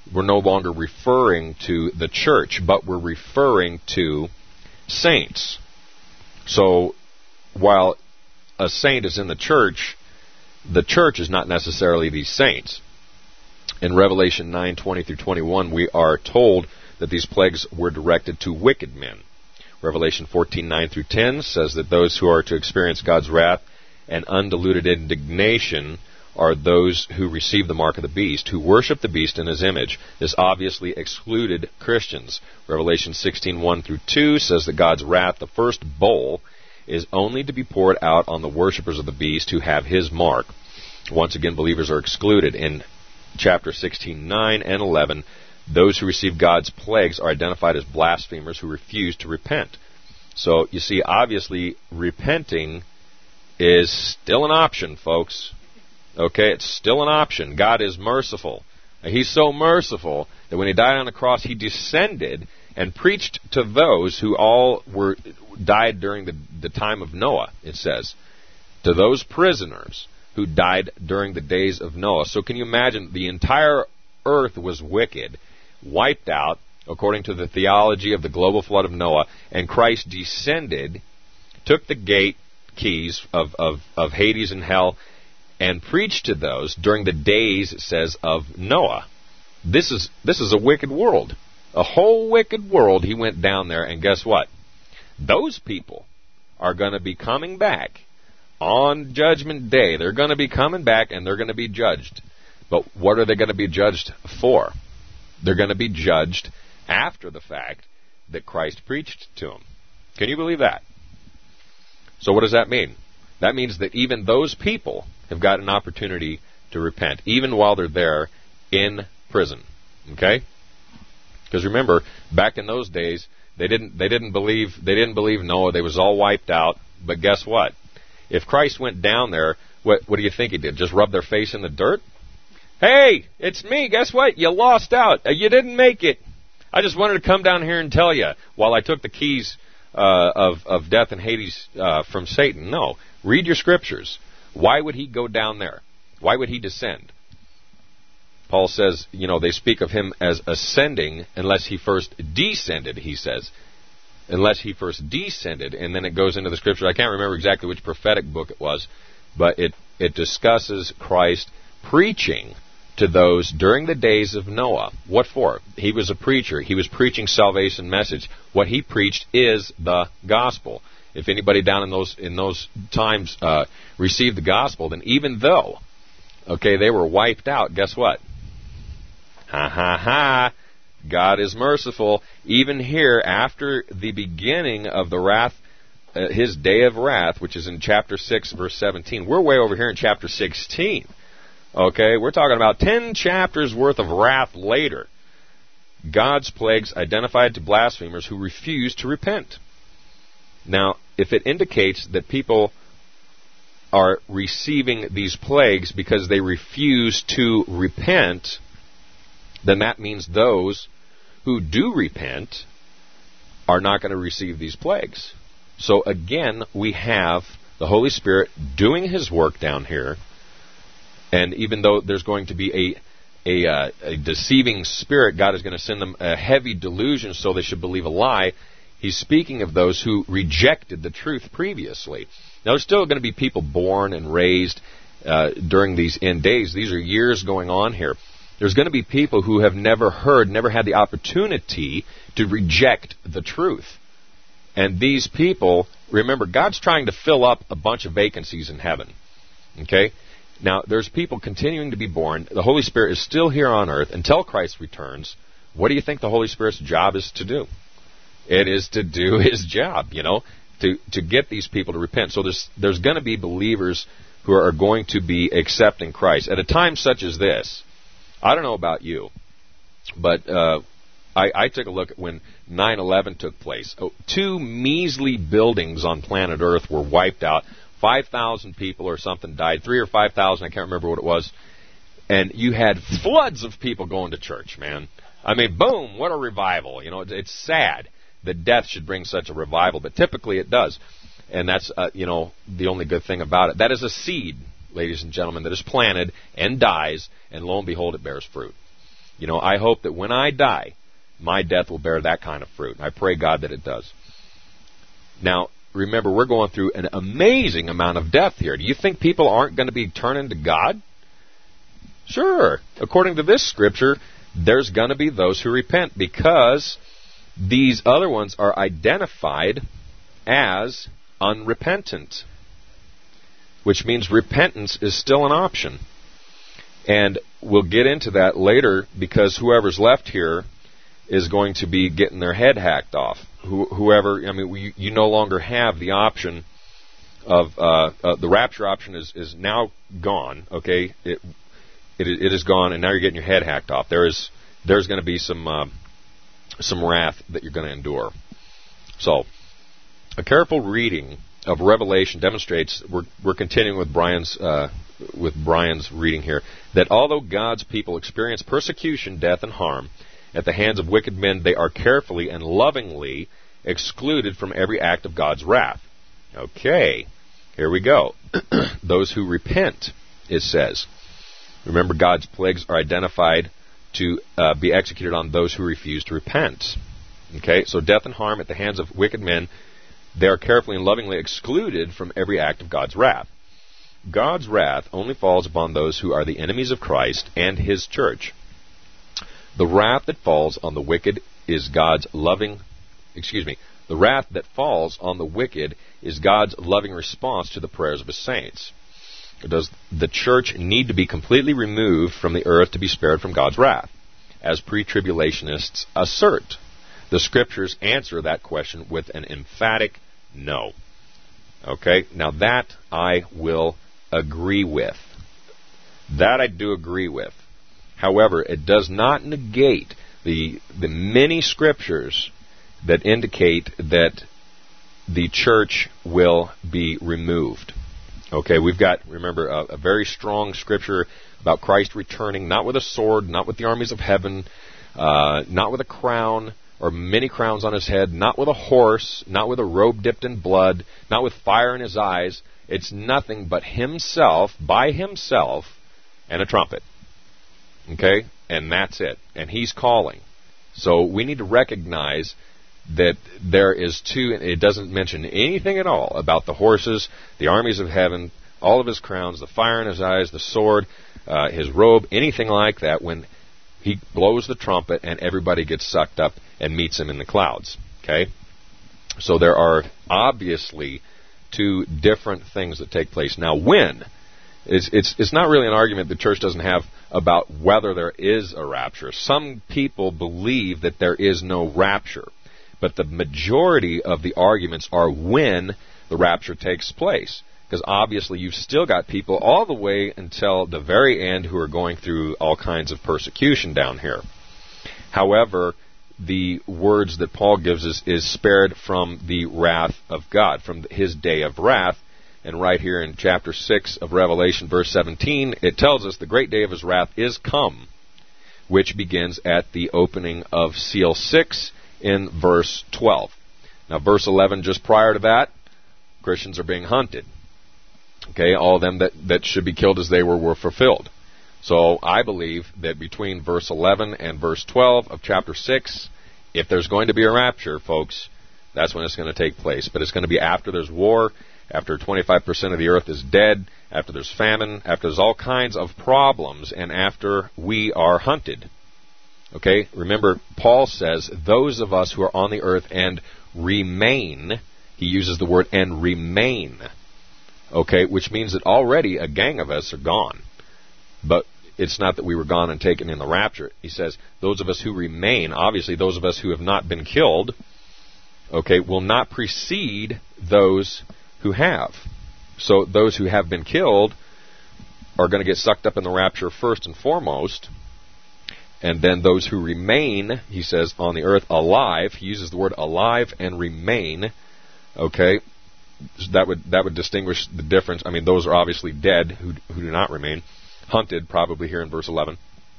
we're no longer referring to the church, but we're referring to saints. So while a saint is in the church, the church is not necessarily these saints. In Revelation nine twenty through twenty-one, we are told that these plagues were directed to wicked men. Revelation fourteen nine through ten says that those who are to experience God's wrath and undiluted indignation are those who receive the mark of the beast, who worship the beast in his image. This obviously excluded Christians. Revelation sixteen one through two says that God's wrath, the first bowl, is only to be poured out on the worshippers of the beast who have his mark. Once again, believers are excluded. In chapter sixteen nine and eleven, those who receive God's plagues are identified as blasphemers who refuse to repent. So, you see, obviously, repenting is still an option, folks. Okay, it's still an option. God is merciful. He's so merciful that when he died on the cross, he descended and preached to those who all were died during the, the time of Noah, it says. To those prisoners who died during the days of Noah. So can you imagine, the entire earth was wicked, wiped out, according to the theology of the global flood of Noah, and Christ descended, took the gate keys of, of, of Hades and hell, and preached to those during the days, it says, of Noah. This is this is a wicked world. A whole wicked world. He went down there, and guess what? Those people are going to be coming back on Judgment Day. They're going to be coming back, and they're going to be judged. But what are they going to be judged for? They're going to be judged after the fact that Christ preached to them. Can you believe that? So what does that mean? That means that even those people have got an opportunity to repent, even while they're there in prison. Okay? Because remember, back in those days, they didn't they didn't believe they didn't believe Noah. They was all wiped out. But guess what? If Christ went down there, what what do you think he did? Just rub their face in the dirt? Hey, it's me. Guess what? You lost out. You didn't make it. I just wanted to come down here and tell you while I took the keys uh, of of death and Hades uh, from Satan. No, read your scriptures. Why would he go down there? Why would he descend? Paul says, you know, they speak of him as ascending unless he first descended, he says. Unless he first descended. And then it goes into the scripture. I can't remember exactly which prophetic book it was, but it, it discusses Christ preaching to those during the days of Noah. What for? He was a preacher. He was preaching salvation message. What he preached is the gospel. If anybody down in those in those times uh, received the gospel, then even though, okay, they were wiped out, guess what? Ha ha ha! God is merciful. Even here, after the beginning of the wrath, uh, his day of wrath, which is in chapter six, verse seventeen. We're way over here in chapter sixteen. Okay, we're talking about ten chapters worth of wrath later. God's plagues identified to blasphemers who refuse to repent. Now, if it indicates that people are receiving these plagues because they refuse to repent, then that means those who do repent are not going to receive these plagues. So again, we have the Holy Spirit doing his work down here, and even though there's going to be a, a, uh, a deceiving spirit, God is going to send them a heavy delusion so they should believe a lie. He's speaking of those who rejected the truth previously. Now, there's still going to be people born and raised uh, during these end days. These are years going on here. There's going to be people who have never heard, never had the opportunity to reject the truth. And these people, remember, God's trying to fill up a bunch of vacancies in heaven. Okay? Now, there's people continuing to be born. The Holy Spirit is still here on earth until Christ returns. What do you think the Holy Spirit's job is to do? It is to do his job, you know, to, to get these people to repent. So there's there's going to be believers who are going to be accepting Christ. At a time such as this, I don't know about you, but uh, I, I took a look at when nine eleven took place. Oh, two measly buildings on planet Earth were wiped out. five thousand people or something died. Three or five thousand, I can't remember what it was. And you had floods of people going to church, man. I mean, boom, what a revival. You know, it's, it's sad that death should bring such a revival, but typically it does. And that's, uh, you know, the only good thing about it. That is a seed, ladies and gentlemen, that is planted and dies, and lo and behold, it bears fruit. You know, I hope that when I die, my death will bear that kind of fruit. I pray God that it does. Now, remember, we're going through an amazing amount of death here. Do you think people aren't going to be turning to God? Sure. According to this scripture, there's going to be those who repent because these other ones are identified as unrepentant, which means repentance is still an option. And we'll get into that later because whoever's left here is going to be getting their head hacked off. Who, whoever, I mean, we, you no longer have the option of, uh, uh, the rapture option is, is now gone, okay? It, it, it is gone, and now you're getting your head hacked off. There is, there's going to be some, uh, some wrath that you're going to endure. So, a careful reading of Revelation demonstrates, we're, we're continuing with Brian's, uh, with Brian's reading here, that although God's people experience persecution, death, and harm at the hands of wicked men, they are carefully and lovingly excluded from every act of God's wrath. Okay, here we go. Those who repent, it says. Remember, God's plagues are identified to uh, be executed on those who refuse to repent. Okay, so death and harm at the hands of wicked men, they are carefully and lovingly excluded from every act of God's wrath. God's wrath only falls upon those who are the enemies of Christ and His church. The wrath that falls on the wicked is God's loving, excuse me, the wrath that falls on the wicked is God's loving response to the prayers of His saints. Does the church need to be completely removed from the earth to be spared from God's wrath? As pre-tribulationists assert, the Scriptures answer that question with an emphatic no. Okay, now that I will agree with. That I do agree with. However, it does not negate the the many scriptures that indicate that the church will be removed. Okay, we've got, remember, a, a very strong scripture about Christ returning, not with a sword, not with the armies of heaven, uh, not with a crown or many crowns on his head, not with a horse, not with a robe dipped in blood, not with fire in his eyes. It's nothing but himself, by himself, and a trumpet. Okay? And that's it. And he's calling. So we need to recognize that there is two, it doesn't mention anything at all about the horses, the armies of heaven, all of his crowns, the fire in his eyes, the sword, uh, his robe, anything like that when he blows the trumpet and everybody gets sucked up and meets him in the clouds. Okay? So there are obviously two different things that take place. Now when? It's, it's, it's not really an argument the church doesn't have about whether there is a rapture. Some people believe that there is no rapture. But the majority of the arguments are when the rapture takes place. Because obviously you've still got people all the way until the very end who are going through all kinds of persecution down here. However, the words that Paul gives us is spared from the wrath of God, from his day of wrath. And right here in chapter six of Revelation, verse seventeen, it tells us the great day of his wrath is come, which begins at the opening of seal six in verse twelve. Now, verse eleven, just prior to that, Christians are being hunted. Okay, all of them that, that should be killed as they were were fulfilled. So I believe that between verse eleven and verse twelve of chapter six, if there's going to be a rapture, folks, that's when it's going to take place. But it's going to be after there's war, after twenty-five percent of the earth is dead, after there's famine, after there's all kinds of problems, and after we are hunted. Okay, remember, Paul says, those of us who are on the earth and remain, he uses the word and remain, okay, which means that already a gang of us are gone. But it's not that we were gone and taken in the rapture. He says, those of us who remain, obviously those of us who have not been killed, okay, will not precede those who have. So those who have been killed are going to get sucked up in the rapture first and foremost. And then those who remain, he says, on the earth alive, he uses the word alive and remain, okay, that would that would distinguish the difference. I mean, those are obviously dead who, who do not remain, hunted probably here in verse eleven.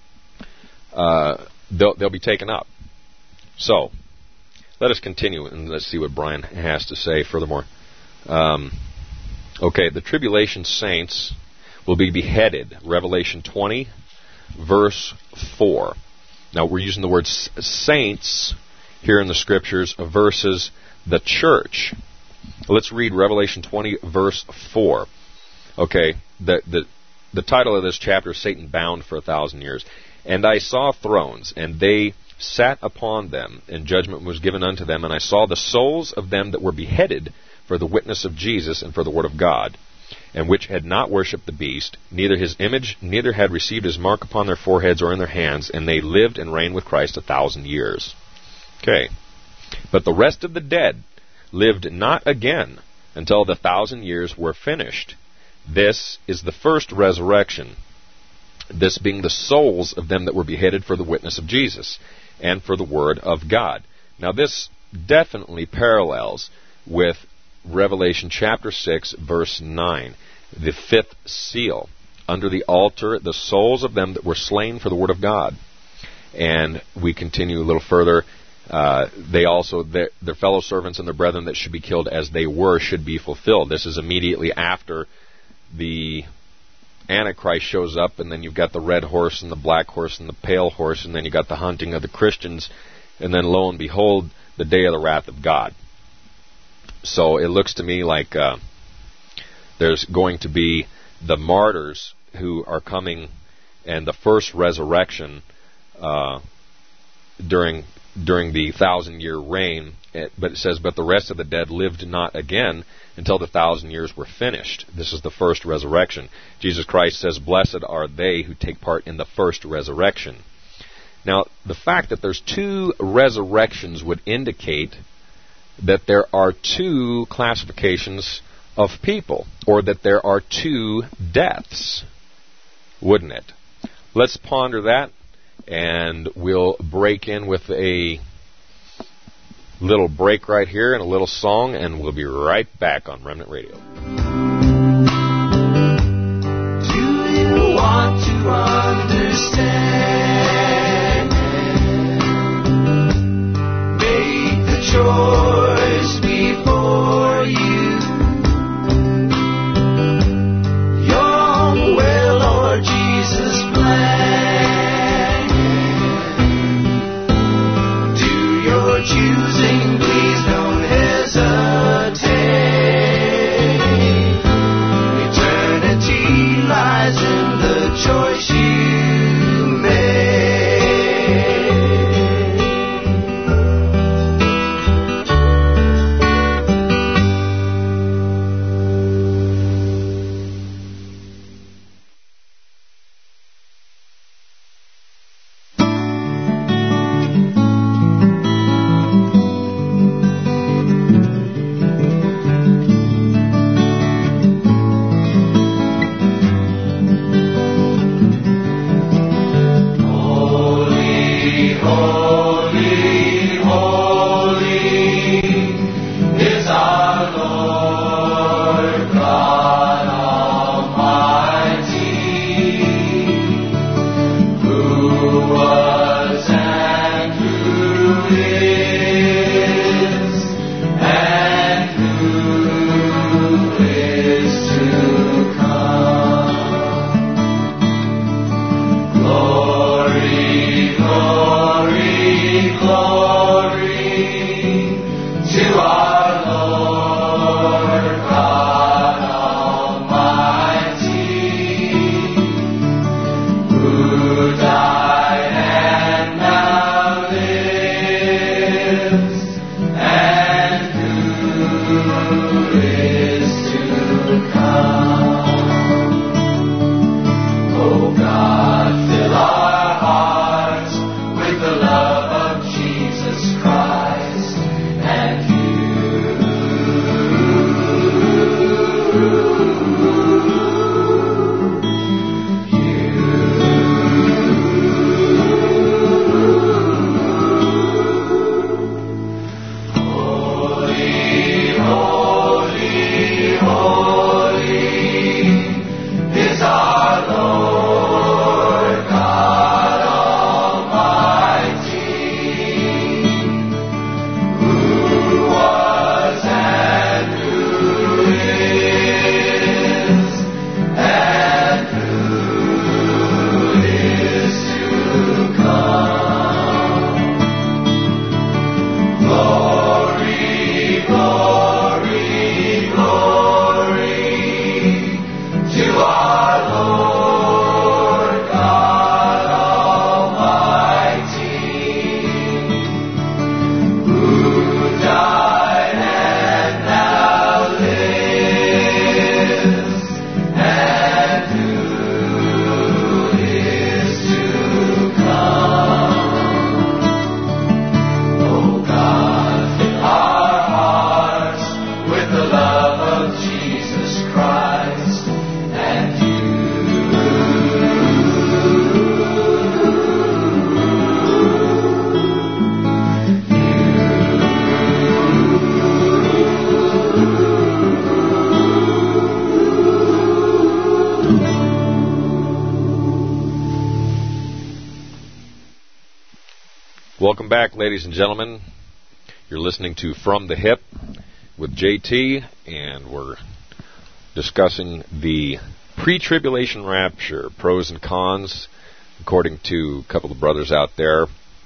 Uh, they'll, they'll be taken up. So, let us continue and let's see what Brian has to say furthermore. Um, okay, the tribulation saints will be beheaded, Revelation twenty, verse four. Now, we're using the word saints here in the Scriptures versus the church. Let's read Revelation twenty, verse four. Okay, the, the, the title of this chapter is Satan Bound for a Thousand Years. And I saw thrones, and they sat upon them, and judgment was given unto them. And I saw the souls of them that were beheaded for the witness of Jesus and for the word of God, and which had not worshipped the beast, neither his image, neither had received his mark upon their foreheads or in their hands, and they lived and reigned with Christ a thousand years. Okay. But the rest of the dead lived not again until the thousand years were finished. This is the first resurrection, this being the souls of them that were beheaded for the witness of Jesus and for the word of God. Now this definitely parallels with Revelation chapter six, verse nine, the fifth seal. Under the altar, the souls of them that were slain for the word of God. And we continue a little further. Uh, they also, their, their fellow servants and their brethren that should be killed as they were should be fulfilled. This is immediately after the Antichrist shows up, and then you've got the red horse and the black horse and the pale horse, and then you've got the hunting of the Christians, and then lo and behold, the day of the wrath of God. So it looks to me like uh, there's going to be the martyrs who are coming, and the first resurrection uh, during during the thousand-year reign. But it says, but the rest of the dead lived not again until the thousand years were finished. This is the first resurrection. Jesus Christ says, blessed are they who take part in the first resurrection. Now, the fact that there's two resurrections would indicate that there are two classifications of people, or that there are two deaths, wouldn't it? Let's ponder that, and we'll break in with a little break right here and a little song, and we'll be right back on Remnant Radio. Do you want to understand? Make the choice before you. Your will or Jesus' plan. Do your choosing, please don't hesitate. Eternity lies in the choice you make. Holy is our Lord. Welcome back, ladies and gentlemen. You're listening to From the Hip with J T, and we're discussing the pre-tribulation rapture, pros and cons, according to a couple of brothers out there.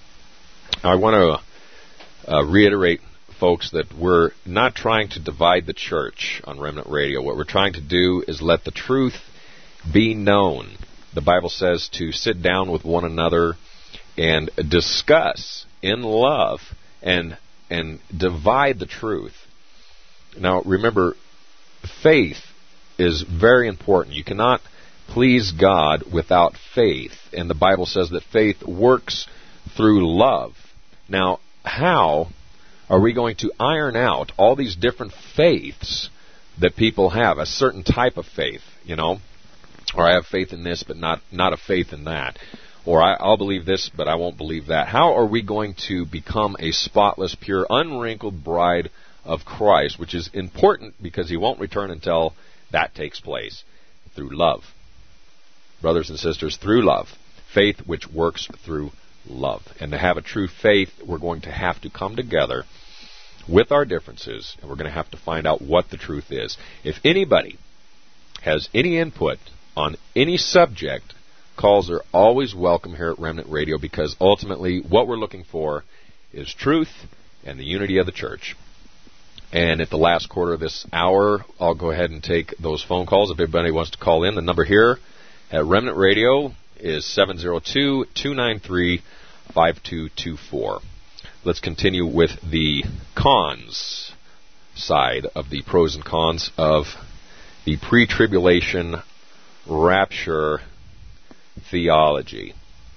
I want to uh, reiterate, folks, that we're not trying to divide the church on Remnant Radio. What we're trying to do is let the truth be known. The Bible says to sit down with one another and discuss in love and and divide the truth. Now, remember, faith is very important. You cannot please God without faith, and the Bible says that faith works through love. Now, how are we going to iron out all these different faiths that people have, a certain type of faith, you know, or I have faith in this but not, not a faith in that, or I, I'll believe this but I won't believe that. How are we going to become a spotless, pure, unwrinkled bride of Christ, which is important because He won't return until that takes place? Through love. Brothers and sisters, through love. Faith which works through love. And to have a true faith, we're going to have to come together with our differences, and we're going to have to find out what the truth is. If anybody has any input on any subject, calls are always welcome here at Remnant Radio, because ultimately what we're looking for is truth and the unity of the church. And at the last quarter of this hour, I'll go ahead and take those phone calls. If anybody wants to call in, the number here at Remnant Radio is seven zero two, two nine three, five two two four. Let's continue with the cons side of the pros and cons of the pre-tribulation rapture theology.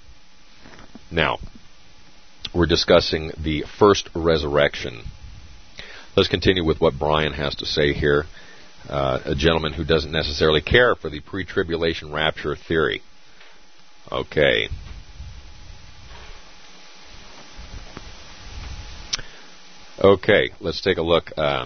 Now, we're discussing the first resurrection. Let's continue with what Brian has to say here, uh, a gentleman who doesn't necessarily care for the pre-tribulation rapture theory. Okay. Okay, let's take a look. Uh,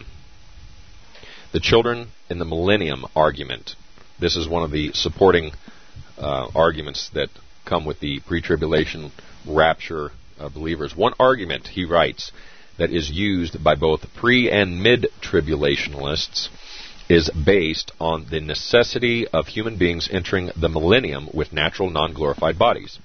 the children in the millennium argument. This is one of the supporting uh, arguments that come with the pre-tribulation rapture uh, believers. One argument, he writes, that is used by both pre- and mid-tribulationists is based on the necessity of human beings entering the millennium with natural, non-glorified bodies.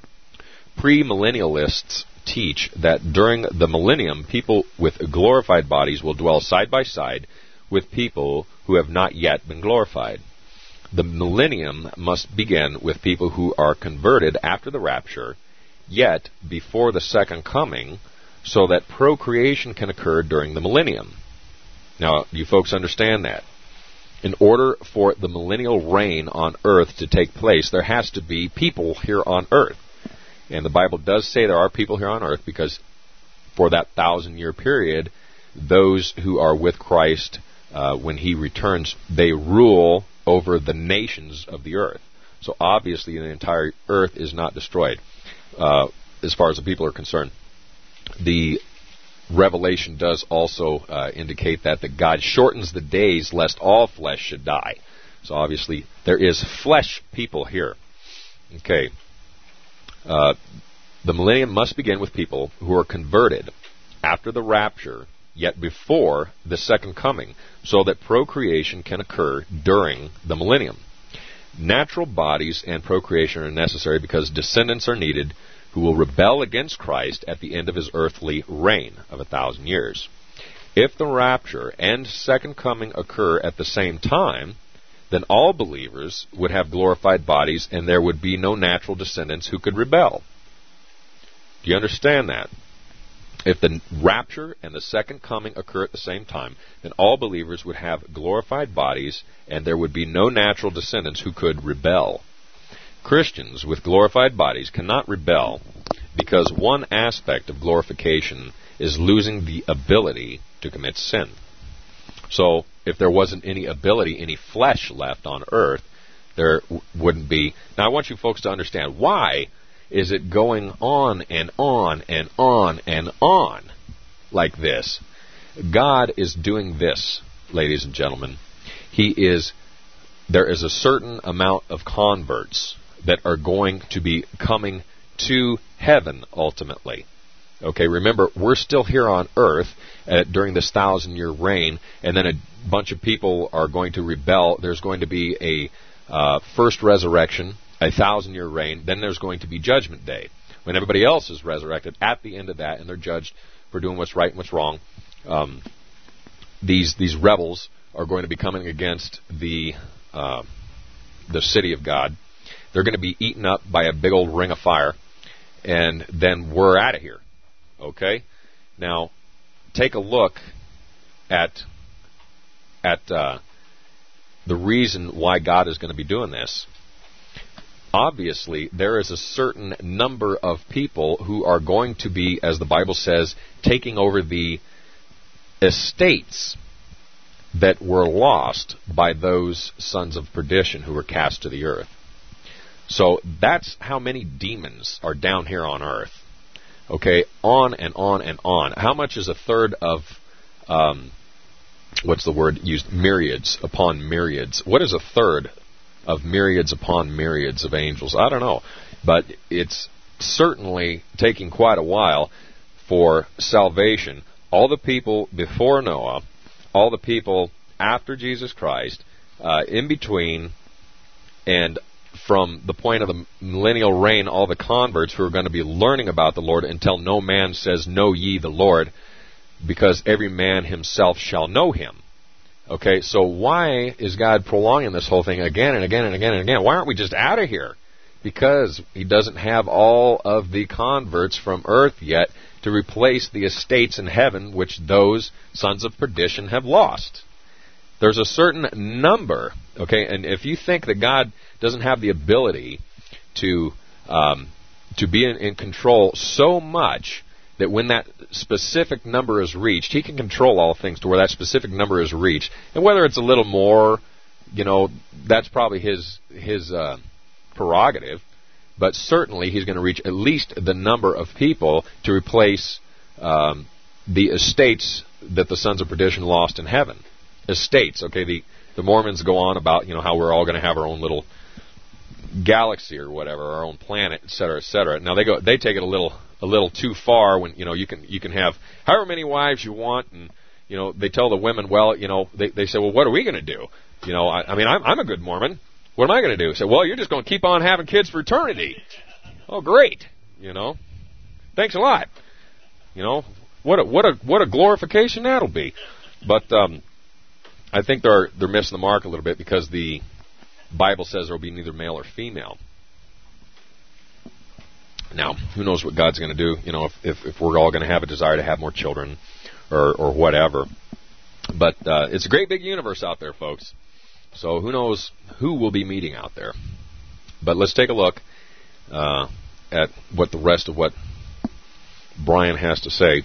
Pre-millennialists teach that during the millennium, people with glorified bodies will dwell side by side with people who have not yet been glorified. The millennium must begin with people who are converted after the rapture, yet before the second coming, so that procreation can occur during the millennium. Now, you folks understand that. In order for the millennial reign on earth to take place, there has to be people here on earth. And the Bible does say there are people here on earth because for that thousand-year period, those who are with Christ, uh, when He returns, they rule over the nations of the earth. So obviously the entire earth is not destroyed uh, as far as the people are concerned. The Revelation does also uh, indicate that, that God shortens the days lest all flesh should die. So obviously there is flesh people here. Okay. Uh, the millennium must begin with people who are converted after the rapture, yet before the second coming, so that procreation can occur during the millennium. Natural bodies and procreation are necessary because descendants are needed who will rebel against Christ at the end of His earthly reign of a thousand years. If the rapture and second coming occur at the same time, then all believers would have glorified bodies and there would be no natural descendants who could rebel. Do you understand that? If the rapture and the second coming occur at the same time, then all believers would have glorified bodies and there would be no natural descendants who could rebel. Christians with glorified bodies cannot rebel because one aspect of glorification is losing the ability to commit sin. So, if there wasn't any ability, any flesh left on earth, there w- wouldn't be. Now, I want you folks to understand, why is it going on and on and on and on like this? God is doing this, ladies and gentlemen. He is, there is a certain amount of converts that are going to be coming to heaven ultimately. Okay, remember, we're still here on earth uh, during this thousand-year reign, and then a bunch of people are going to rebel. There's going to be a uh, first resurrection, a thousand-year reign. Then there's going to be Judgment Day, when everybody else is resurrected at the end of that, and they're judged for doing what's right and what's wrong. Um, these these rebels are going to be coming against the uh, the city of God. They're going to be eaten up by a big old ring of fire, and then we're out of here. Okay? Now, take a look at at uh, the reason why God is going to be doing this. Obviously, there is a certain number of people who are going to be, as the Bible says, taking over the estates that were lost by those sons of perdition who were cast to the earth. So that's how many demons are down here on earth. Okay, on and on and on. How much is a third of, um, what's the word used? Myriads upon myriads. What is a third of myriads upon myriads of angels? I don't know. But it's certainly taking quite a while for salvation. All the people before Noah, all the people after Jesus Christ, uh, in between, and from the point of the millennial reign, all the converts who are going to be learning about the Lord until no man says, "Know ye the Lord," because every man himself shall know him. Okay, so why is God prolonging this whole thing again and again and again and again? Why aren't we just out of here? Because he doesn't have all of the converts from earth yet to replace the estates in heaven which those sons of perdition have lost. There's a certain number, okay, and if you think that God doesn't have the ability to um, to be in, in control so much that when that specific number is reached, he can control all things to where that specific number is reached, and whether it's a little more, you know, that's probably his his uh, prerogative, but certainly he's going to reach at least the number of people to replace um, the estates that the sons of perdition lost in heaven. Estates, okay, the, the Mormons go on about, you know, how we're all going to have our own little galaxy or whatever, our own planet, et cetera, et cetera. Now they go, they take it a little, a little too far when, you know, you can, you can have however many wives you want, and, you know, they tell the women, well, you know, they, they say, well, what are we going to do? You know, I, I mean, I'm, I'm a good Mormon. What am I going to do? Say, well, you're just going to keep on having kids for eternity. Oh, great. You know, thanks a lot. You know, what a, what a, what a glorification that'll be. But, um, I think they're they're missing the mark a little bit, because the Bible says there will be neither male or female. Now, who knows what God's going to do? You know, if, if if we're all going to have a desire to have more children, or or whatever. But uh, it's a great big universe out there, folks. So who knows who we'll be meeting out there? But let's take a look uh, at what the rest of what Brian has to say.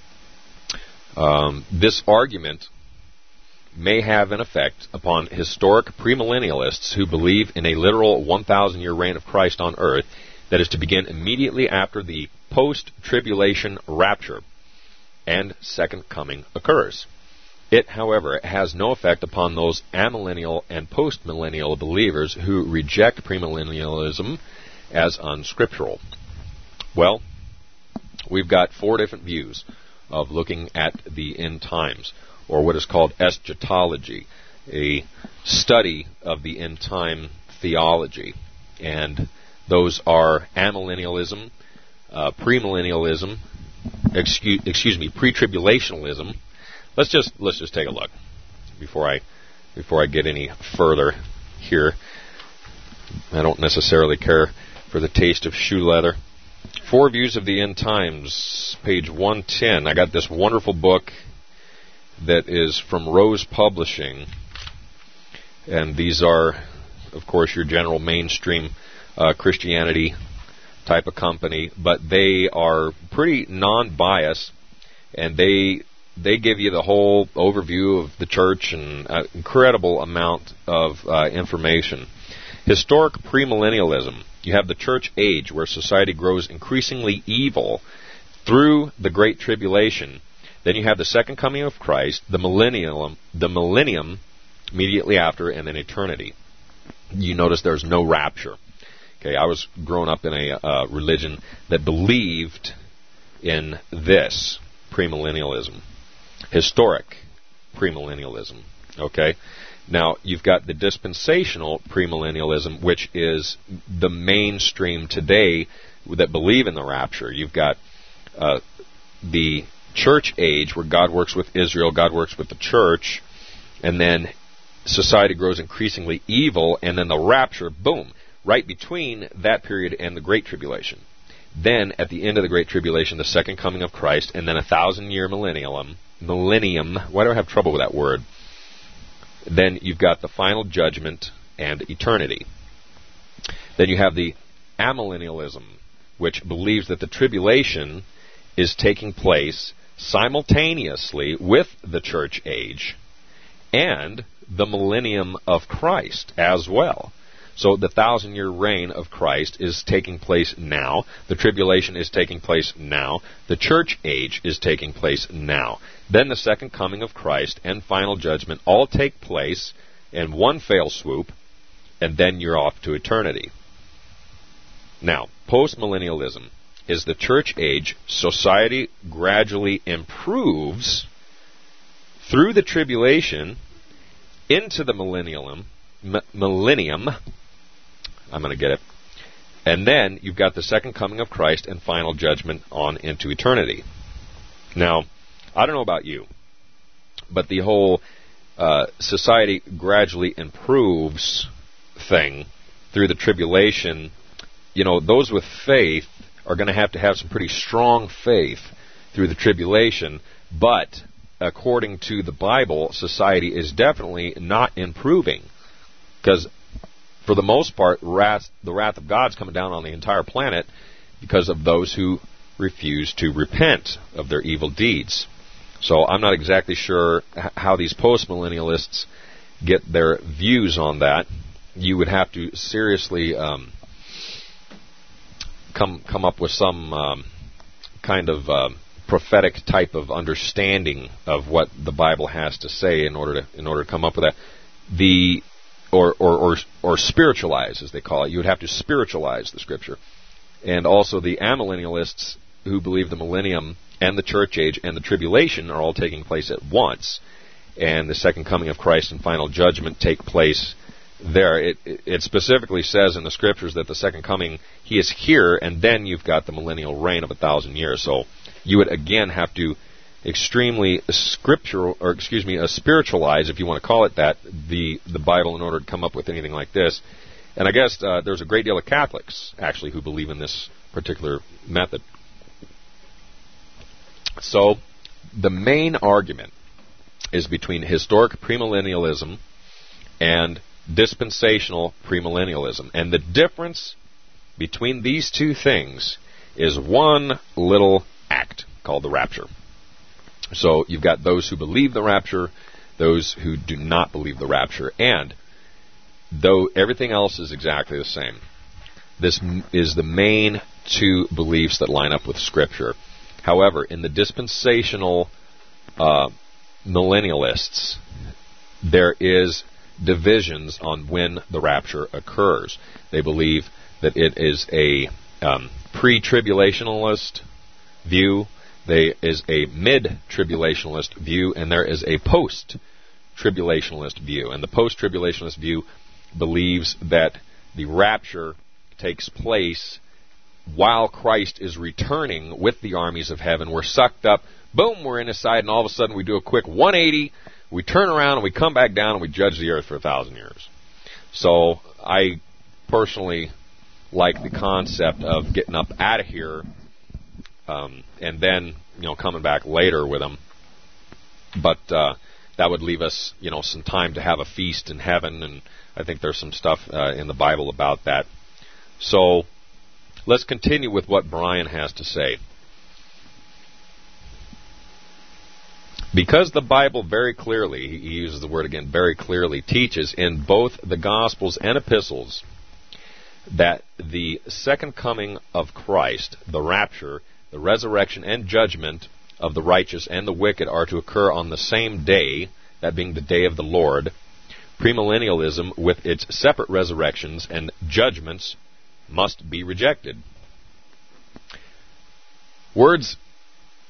Um, this argument may have an effect upon historic premillennialists who believe in a literal one thousand year reign of Christ on earth that is to begin immediately after the post-tribulation rapture and second coming occurs. It, however, has no effect upon those amillennial and postmillennial believers who reject premillennialism as unscriptural. Well, we've got four different views of looking at the end times, or what is called eschatology, a study of the end time theology. And those are amillennialism, uh, premillennialism, excuse, excuse me, pre-tribulationalism. Let's just let's just take a look before I before I get any further here. I don't necessarily care for the taste of shoe leather. Four Views of the End Times, page one ten. I got this wonderful book that is from Rose Publishing, and these are, of course, your general mainstream uh, Christianity type of company, but they are pretty non-biased, and they they give you the whole overview of the church and an incredible amount of uh, information. Historic premillennialism. You have the church age, where society grows increasingly evil through the Great Tribulation. Then you have the second coming of Christ, the millennium, the millennium immediately after, and then eternity. You notice there's no rapture. Okay, I was growing up in a uh, religion that believed in this premillennialism, historic premillennialism. Okay? Now, you've got the dispensational premillennialism, which is the mainstream today that believe in the rapture. You've got uh, the church age, where God works with Israel, God works with the church, and then society grows increasingly evil, and then the rapture, boom, right between that period and the Great Tribulation. Then, at the end of the Great Tribulation, the second coming of Christ, and then a thousand-year millennium, millennium, why do I have trouble with that word? Then you've got the final judgment and eternity. Then you have the amillennialism, which believes that the tribulation is taking place simultaneously with the church age and the millennium of Christ as well. So the thousand-year reign of Christ is taking place now. The tribulation is taking place now. The church age is taking place now. Then the second coming of Christ and final judgment all take place in one fell swoop, and then you're off to eternity. Now, postmillennialism is the church age. Society gradually improves through the tribulation into the millennium, m- millennium, I'm going to get it, and then you've got the second coming of Christ and final judgment on into eternity. Now, I don't know about you, but the whole uh, society gradually improves thing through the tribulation, you know, those with faith are going to have to have some pretty strong faith through the tribulation, but according to the Bible, society is definitely not improving, because for the most part, wrath, the wrath of God's coming down on the entire planet because of those who refuse to repent of their evil deeds. So I'm not exactly sure how these postmillennialists get their views on that. You would have to seriously um, come come up with some um, kind of uh, prophetic type of understanding of what the Bible has to say in order to in order to come up with that. The or or or, or spiritualize, as they call it. You would have to spiritualize the Scripture. And also the amillennialists, who believe the millennium and the church age and the tribulation are all taking place at once, and the second coming of Christ and final judgment take place there. It, it specifically says in the Scriptures that the second coming, He is here, and then you've got the millennial reign of a thousand years. So you would again have to extremely scriptural, or excuse me, uh, spiritualize, if you want to call it that, the the Bible in order to come up with anything like this. And I guess uh, there's a great deal of Catholics actually who believe in this particular method. So the main argument is between historic premillennialism and dispensational premillennialism. And the difference between these two things is one little act called the rapture. So you've got those who believe the rapture, those who do not believe the rapture. And though everything else is exactly the same, this is the main two beliefs that line up with Scripture. However, in the dispensational uh, millennialists, there is divisions on when the rapture occurs. They believe that it is a um, pre-tribulationalist view, there is a mid-tribulationalist view, and there is a post-tribulationalist view. And the post-tribulationalist view believes that the rapture takes place while Christ is returning with the armies of heaven. We're sucked up, boom, we're in His side, and all of a sudden we do a quick one eighty, we turn around and we come back down and we judge the earth for a thousand years. So I personally like the concept of getting up out of here um, and then, you know, coming back later with them. But uh, that would leave us, you know, some time to have a feast in heaven, and I think there's some stuff uh, in the Bible about that. So let's continue with what Brian has to say. Because the Bible very clearly, he uses the word again, very clearly, teaches in both the Gospels and epistles that the second coming of Christ, the rapture, the resurrection and judgment of the righteous and the wicked are to occur on the same day, that being the day of the Lord. Premillennialism, with its separate resurrections and judgments, must be rejected. Words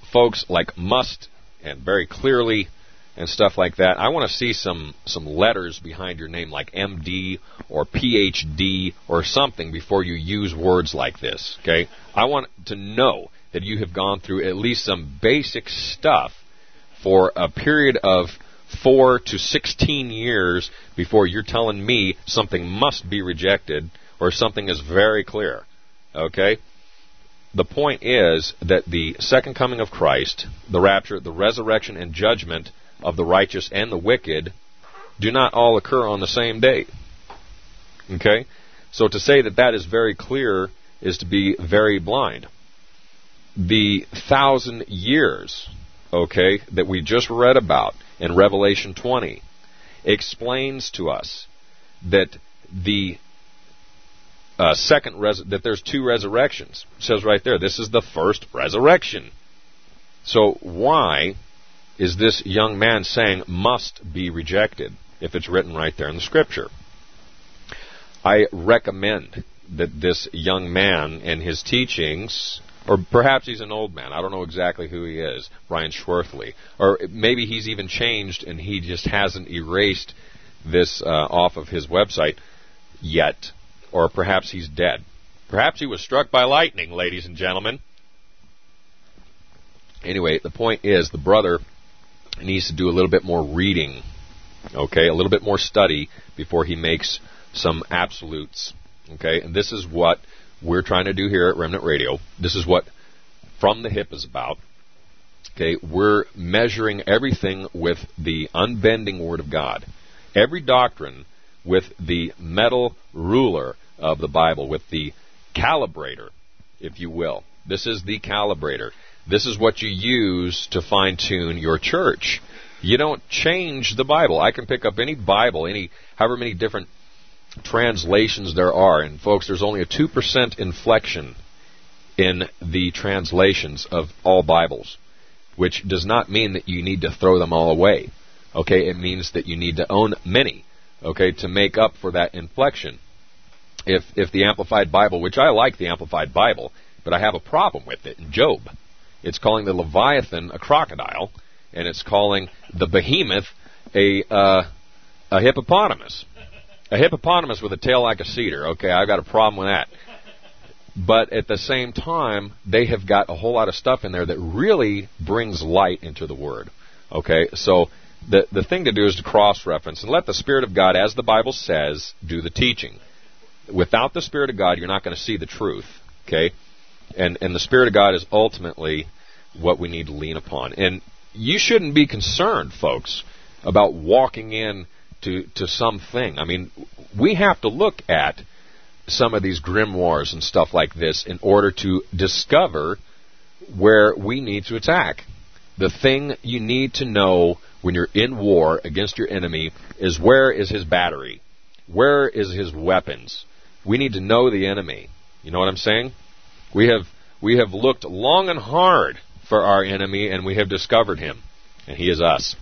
folks like must and very clearly and stuff like that. I want to see some, some letters behind your name like M D or P H D or something before you use words like this, okay? I want to know that you have gone through at least some basic stuff for a period of four to sixteen years before you're telling me something must be rejected or something is very clear, okay? The point is that the second coming of Christ, the rapture, the resurrection and judgment of the righteous and the wicked do not all occur on the same day. Okay? So to say that that is very clear is to be very blind. The thousand years, okay, that we just read about in Revelation twenty explains to us that the uh, second res- that there's two resurrections. It says right there, this is the first resurrection. So why is this young man saying must be rejected if it's written right there in the Scripture? I recommend that this young man and his teachings, or perhaps he's an old man, I don't know exactly who he is, Brian Schwerfley, or maybe he's even changed and he just hasn't erased this uh, off of his website yet, or perhaps he's dead. Perhaps he was struck by lightning, ladies and gentlemen. Anyway, the point is the brother needs to do a little bit more reading, okay, a little bit more study before he makes some absolutes, okay? And this is what we're trying to do here at Remnant Radio. This is what From the Hip is about, okay? We're measuring everything with the unbending Word of God. Every doctrine with the metal ruler of the Bible, with the calibrator, if you will. This is the calibrator. This is what you use to fine-tune your church. You don't change the Bible. I can pick up any Bible, any however many different translations there are. And folks, there's only a two percent inflection in the translations of all Bibles, which does not mean that you need to throw them all away. Okay, it means that you need to own many, okay, to make up for that inflection. If if the Amplified Bible, which I like the Amplified Bible, but I have a problem with it in Job. It's calling the Leviathan a crocodile, and it's calling the behemoth a uh, a hippopotamus. A hippopotamus with a tail like a cedar. Okay, I've got a problem with that. But at the same time, they have got a whole lot of stuff in there that really brings light into the Word. Okay, so the the thing to do is to cross-reference and let the Spirit of God, as the Bible says, do the teaching. Without the Spirit of God, you're not going to see the truth. Okay? And and the Spirit of God is ultimately what we need to lean upon. And you shouldn't be concerned, folks, about walking in to, to something. I mean, we have to look at some of these grimoires and stuff like this in order to discover where we need to attack. The thing you need to know when you're in war against your enemy is where is his battery? Where is his weapons? We need to know the enemy. You know what I'm saying? We have we have looked long and hard for our enemy, and we have discovered him, and he is us.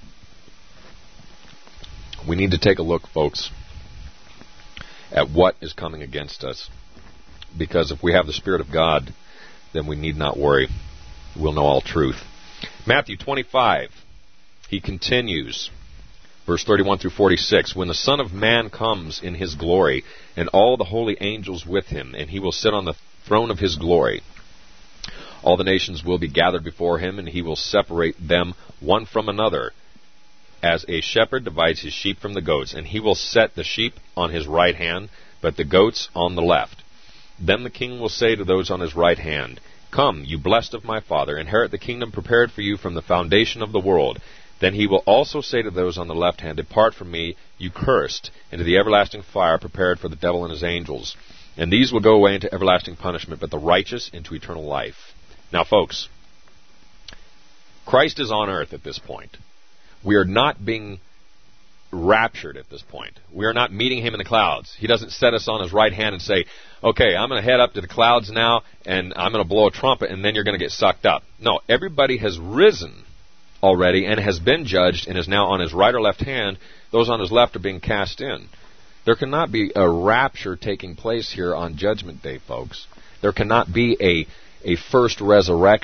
We need to take a look, folks, at what is coming against us, because if we have the Spirit of God, then we need not worry. We'll know all truth. Matthew twenty-five, he continues, verse thirty-one through forty-six, when the Son of Man comes in his glory, and all the holy angels with him, and he will sit on the throne of his glory. All the nations will be gathered before him, and he will separate them one from another, as a shepherd divides his sheep from the goats. And he will set the sheep on his right hand, but the goats on the left. Then the king will say to those on his right hand, Come, you blessed of my Father, inherit the kingdom prepared for you from the foundation of the world. Then he will also say to those on the left hand, Depart from me, you cursed, into the everlasting fire prepared for the devil and his angels. And these will go away into everlasting punishment, but the righteous into eternal life. Now, folks, Christ is on earth at this point. We are not being raptured at this point. We are not meeting him in the clouds. He doesn't set us on his right hand and say, okay, I'm going to head up to the clouds now, and I'm going to blow a trumpet, and then you're going to get sucked up. No, everybody has risen already and has been judged and is now on his right or left hand. Those on his left are being cast in. There cannot be a rapture taking place here on Judgment Day, folks. There cannot be a, a first resurrection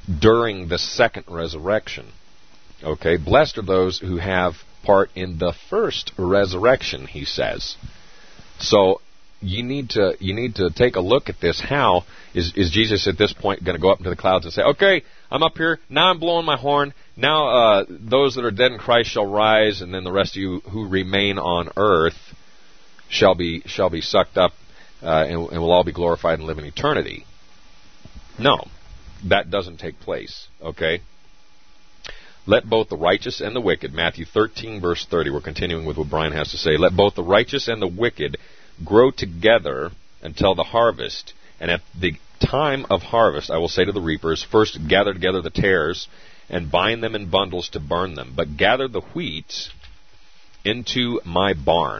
during the second resurrection. Okay, blessed are those who have part in the first resurrection, he says. So you need to you need to take a look at this. How is is Jesus at this point going to go up into the clouds and say, okay, I'm up here, now I'm blowing my horn, now uh, those that are dead in Christ shall rise, and then the rest of you who remain on earth shall be shall be sucked up, uh, and, and will all be glorified and live in eternity? No, that doesn't take place, okay? Let both the righteous and the wicked, Matthew thirteen, verse thirty, we're continuing with what Brian has to say. Let both the righteous and the wicked grow together until the harvest. And at the time of harvest, I will say to the reapers, first gather together the tares and bind them in bundles to burn them, but gather the wheat into my barn.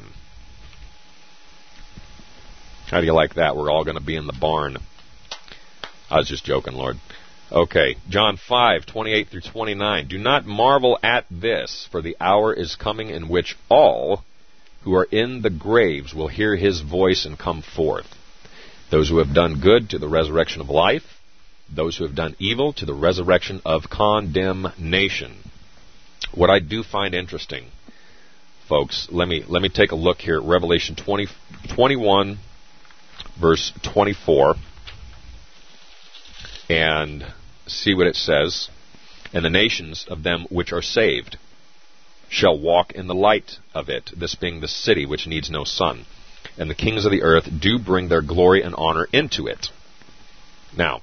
How do you like that? We're all going to be in the barn. I was just joking, Lord. Okay, John five, twenty-eight through twenty-nine. Do not marvel at this, for the hour is coming in which all who are in the graves will hear his voice and come forth. Those who have done good to the resurrection of life, those who have done evil to the resurrection of condemnation. What I do find interesting, folks, let me let me take a look here at Revelation twenty, twenty-one, verse twenty-four. And see what it says. And the nations of them which are saved shall walk in the light of it, this being the city which needs no sun. And the kings of the earth do bring their glory and honor into it. Now,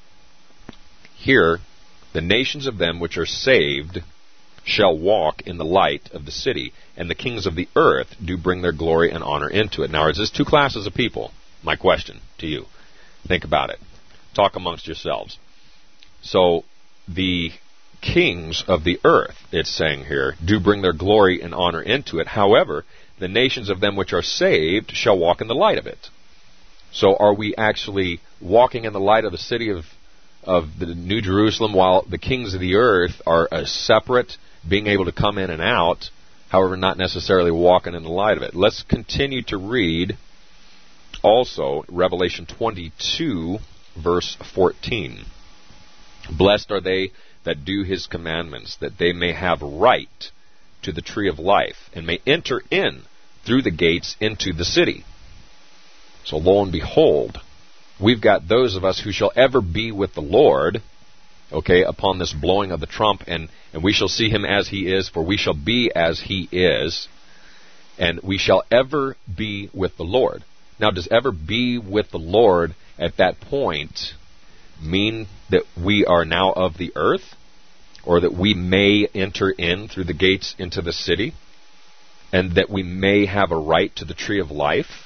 here, the nations of them which are saved shall walk in the light of the city, and the kings of the earth do bring their glory and honor into it. Now, is this two classes of people? My question to you. Think about it. Talk amongst yourselves. So, the kings of the earth, it's saying here, do bring their glory and honor into it. However, the nations of them which are saved shall walk in the light of it. So, are we actually walking in the light of the city of, of the New Jerusalem, while the kings of the earth are a separate, being able to come in and out, however, not necessarily walking in the light of it? Let's continue to read also Revelation twenty-two, verse fourteen. Blessed are they that do his commandments, that they may have right to the tree of life, and may enter in through the gates into the city. So lo and behold, we've got those of us who shall ever be with the Lord, okay, upon this blowing of the trump, and, and we shall see him as he is, for we shall be as he is, and we shall ever be with the Lord. Now, does ever be with the Lord at that point mean that we are now of the earth, or that we may enter in through the gates into the city, and that we may have a right to the tree of life?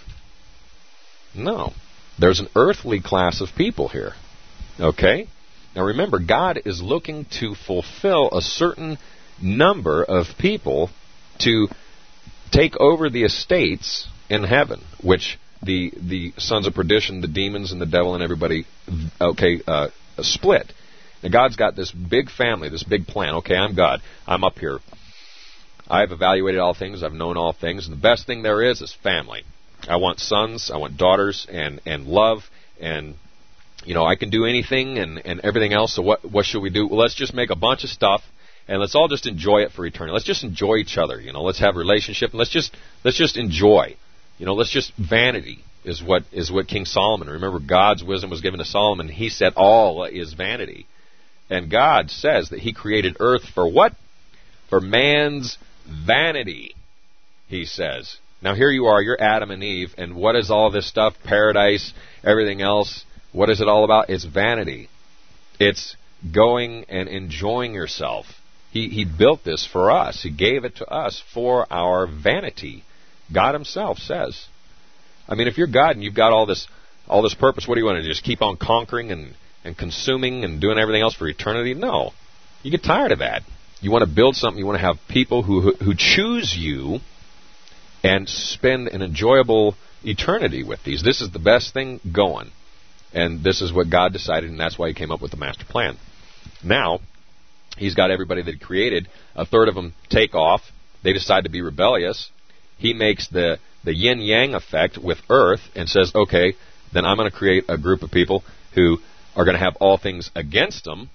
No. There's an earthly class of people here. Okay? Now remember, God is looking to fulfill a certain number of people to take over the estates in heaven, which the the sons of perdition, the demons and the devil and everybody, okay, uh, split. Now God's got this big family, this big plan. Okay, I'm God. I'm up here. I've evaluated all things. I've known all things. And the best thing there is is family. I want sons. I want daughters, and, and love. And, you know, I can do anything and, and everything else. So what what should we do? Well, let's just make a bunch of stuff, and let's all just enjoy it for eternity. Let's just enjoy each other. You know, let's have a relationship, and let's just let's just enjoy. You know, let's just, vanity is what is what King Solomon, remember God's wisdom was given to Solomon. He said all is vanity. And God says that he created earth for what? For man's vanity, he says. Now here you are, you're Adam and Eve, and what is all this stuff? Paradise, everything else. What is it all about? It's vanity. It's going and enjoying yourself. He, he built this for us. He gave it to us for our vanity. God himself says. I mean, if you're God and you've got all this all this purpose, what do you want to do? Just keep on conquering and, and consuming and doing everything else for eternity? No. You get tired of that. You want to build something. You want to have people who, who, who choose you and spend an enjoyable eternity with these. This is the best thing going. And this is what God decided, and that's why he came up with the master plan. Now, he's got everybody that he created. A third of them take off. They decide to be rebellious. He makes the, the yin-yang effect with earth and says, okay, then I'm going to create a group of people who are going to have all things against them,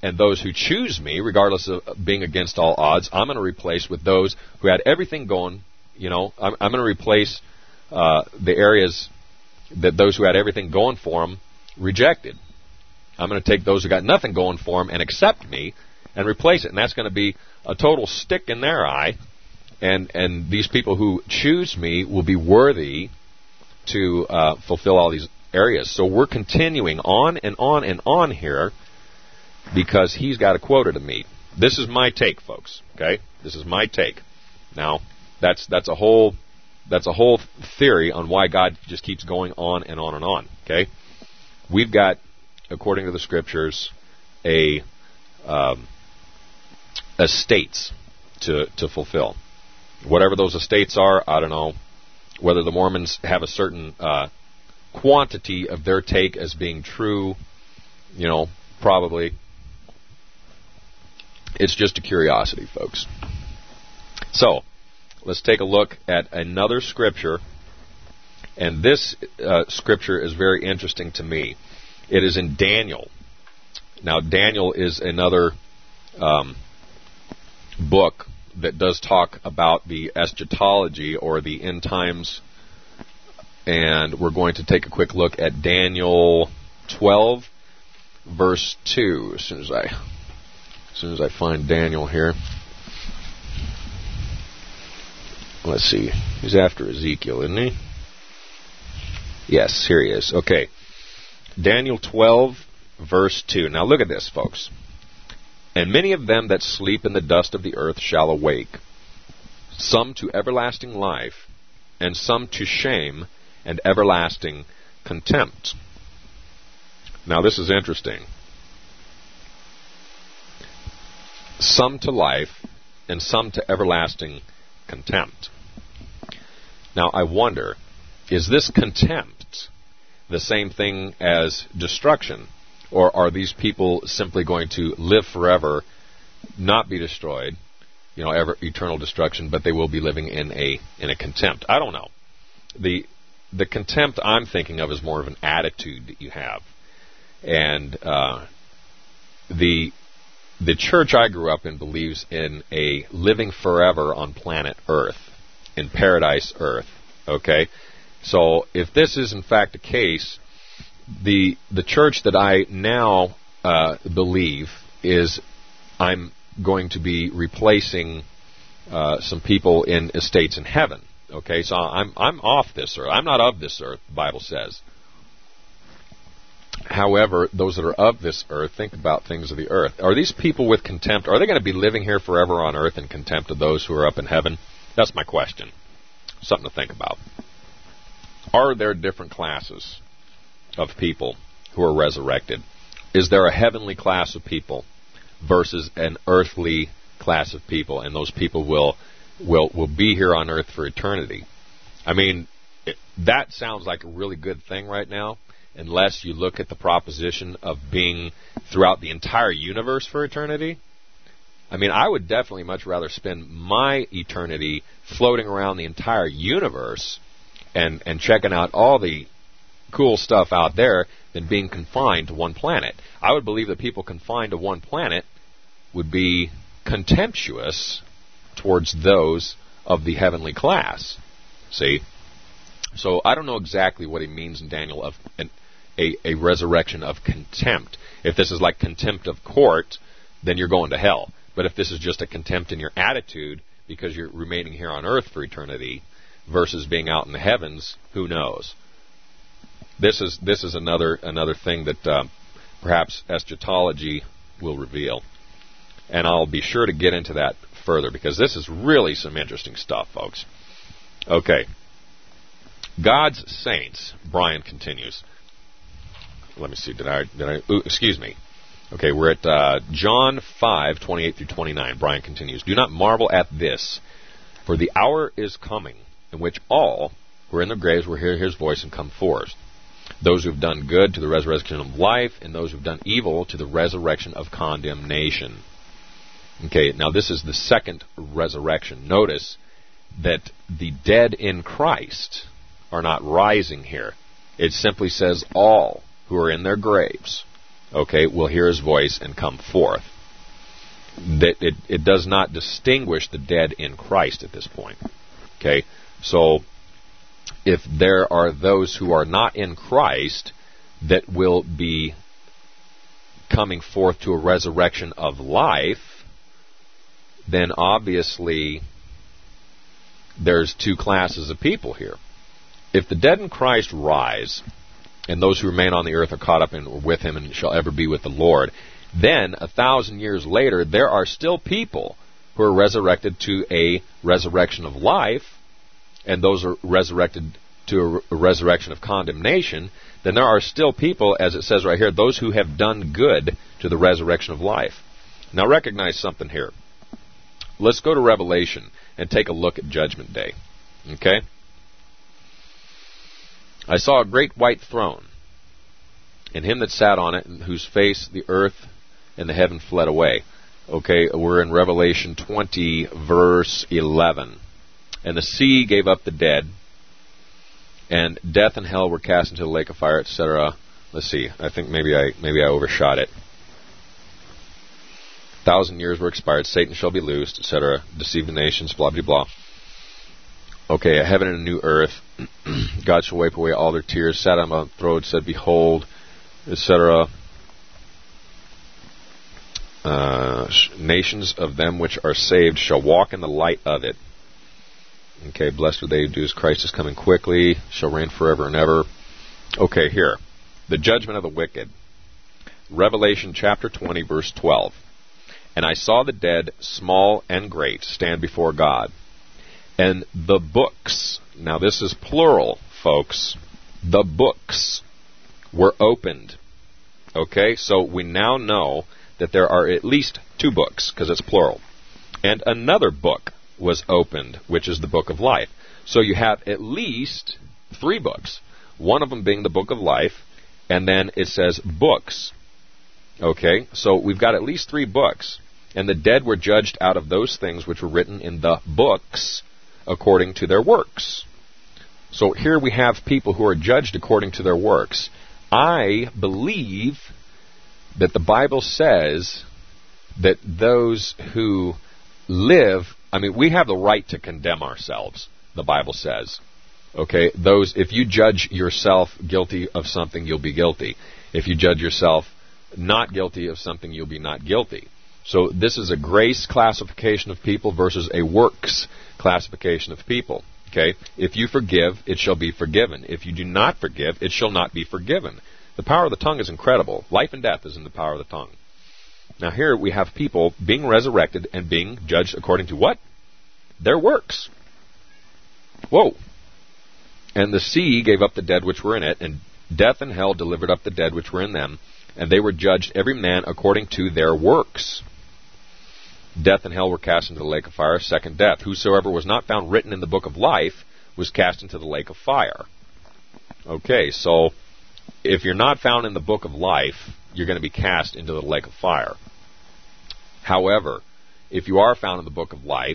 and those who choose me, regardless of being against all odds, I'm going to replace with those who had everything going. You know, I'm, I'm going to replace uh, the areas that those who had everything going for them rejected. I'm going to take those who got nothing going for them and accept me and replace it. And that's going to be a total stick in their eye. And, and these people who choose me will be worthy to uh, fulfill all these areas. So we're continuing on and on and on here because he's got a quota to meet. This is my take, folks. Okay, this is my take. Now, that's that's a whole that's a whole theory on why God just keeps going on and on and on. Okay, we've got, according to the scriptures, a um, estates to to fulfill. Whatever those estates are, I don't know. Whether the Mormons have a certain uh, quantity of their take as being true, you know, probably. It's just a curiosity, folks. So, let's take a look at another scripture. And this uh, scripture is very interesting to me. It is in Daniel. Now, Daniel is another um, book that does talk about the eschatology or the end times. And we're going to take a quick look at Daniel twelve, verse two, as soon as I... As soon as I find Daniel here. Let's see. He's after Ezekiel, isn't he? Yes, here he is. Okay. Daniel twelve, verse two. Now look at this, folks. And many of them that sleep in the dust of the earth shall awake, some to everlasting life, and some to shame and everlasting contempt. Now this is interesting. Some to life, and some to everlasting contempt. Now, I wonder, is this contempt the same thing as destruction? Or are these people simply going to live forever, not be destroyed, you know, ever, eternal destruction, but they will be living in a in a contempt? I don't know. The the contempt I'm thinking of is more of an attitude that you have. And uh, the... The church I grew up in believes in a living forever on planet Earth, in paradise Earth. Okay? So if this is in fact the case, the the church that I now uh, believe is I'm going to be replacing uh, some people in estates in heaven. Okay? So I'm I'm off this earth. I'm not of this earth, the Bible says. However, those that are of this earth think about things of the earth. Are these people with contempt, are they going to be living here forever on earth in contempt of those who are up in heaven? That's my question. Something to think about. Are there different classes of people who are resurrected? Is there a heavenly class of people versus an earthly class of people, and those people will will will be here on earth for eternity? I mean, it, that sounds like a really good thing right now, unless you look at the proposition of being throughout the entire universe for eternity. I mean, I would definitely much rather spend my eternity floating around the entire universe and, and checking out all the cool stuff out there than being confined to one planet. I would believe that people confined to one planet would be contemptuous towards those of the heavenly class. See? So I don't know exactly what he means in Daniel of an A, a resurrection of contempt. If this is like contempt of court, then you're going to hell. But if this is just a contempt in your attitude because you're remaining here on earth for eternity versus being out in the heavens, who knows? This is this is another another thing that uh, perhaps eschatology will reveal. And I'll be sure to get into that further because this is really some interesting stuff, folks. Okay. God's saints, Brian continues. Let me see. Did I? Did I? Ooh, excuse me. Okay, we're at uh, John five twenty-eight through twenty-nine. Brian continues. Do not marvel at this, for the hour is coming in which all who are in their graves will hear His voice and come forth. Those who have done good to the resurrection of life, and those who have done evil to the resurrection of condemnation. Okay, now this is the second resurrection. Notice that the dead in Christ are not rising here. It simply says all who are in their graves. okay, will hear his voice and come forth. That it, it does not distinguish the dead in Christ at this point. Okay, so if there are those who are not in Christ that will be coming forth to a resurrection of life, then obviously there's two classes of people here. If the dead in Christ rise, and those who remain on the earth are caught up in, with him and shall ever be with the Lord, then a thousand years later there are still people who are resurrected to a resurrection of life, and those are resurrected to a resurrection of condemnation. Then there are still people, as it says right here, those who have done good to the resurrection of life. Now recognize something here. Let's go to Revelation and take a look at Judgment Day. Okay? I saw a great white throne, and him that sat on it, and whose face the earth and the heaven fled away. Okay, we're in Revelation twenty, verse eleven. And the sea gave up the dead, and death and hell were cast into the lake of fire, et cetera. Let's see. I think maybe I maybe I overshot it. A thousand years were expired. Satan shall be loosed, et cetera. Deceive the nations. Blah blah blah. Okay, a heaven and a new earth. God shall wipe away all their tears. Sat on the throne, said, "Behold," et cetera. Uh, nations of them which are saved shall walk in the light of it. Okay, blessed are they who do as Christ is coming quickly, shall reign forever and ever. Okay, here. The judgment of the wicked. Revelation chapter twenty, verse twelve. And I saw the dead, small and great, stand before God. And the books, now this is plural, folks, the books were opened. Okay, so we now know that there are at least two books, because it's plural. And another book was opened, which is the book of life. So you have at least three books, one of them being the book of life, and then it says books. Okay, so we've got at least three books, and the dead were judged out of those things which were written in the books according to their works. So here we have people who are judged according to their works. I believe that the Bible says that those who live, I mean, we have the right to condemn ourselves, the Bible says. Okay, those, if you judge yourself guilty of something, you'll be guilty. If you judge yourself not guilty of something, you'll be not guilty. So this is a grace classification of people versus a works classification of people. Okay, if you forgive, it shall be forgiven. If you do not forgive, it shall not be forgiven. The power of the tongue is incredible. Life and death is in the power of the tongue. Now here we have people being resurrected and being judged according to what? Their works. Whoa. And the sea gave up the dead which were in it, and death and hell delivered up the dead which were in them, and they were judged every man according to their works. Death and hell were cast into the lake of fire. Second death. Whosoever was not found written in the book of life was cast into the lake of fire. Okay, so if you're not found in the book of life, you're going to be cast into the lake of fire. However, if you are found in the book of life,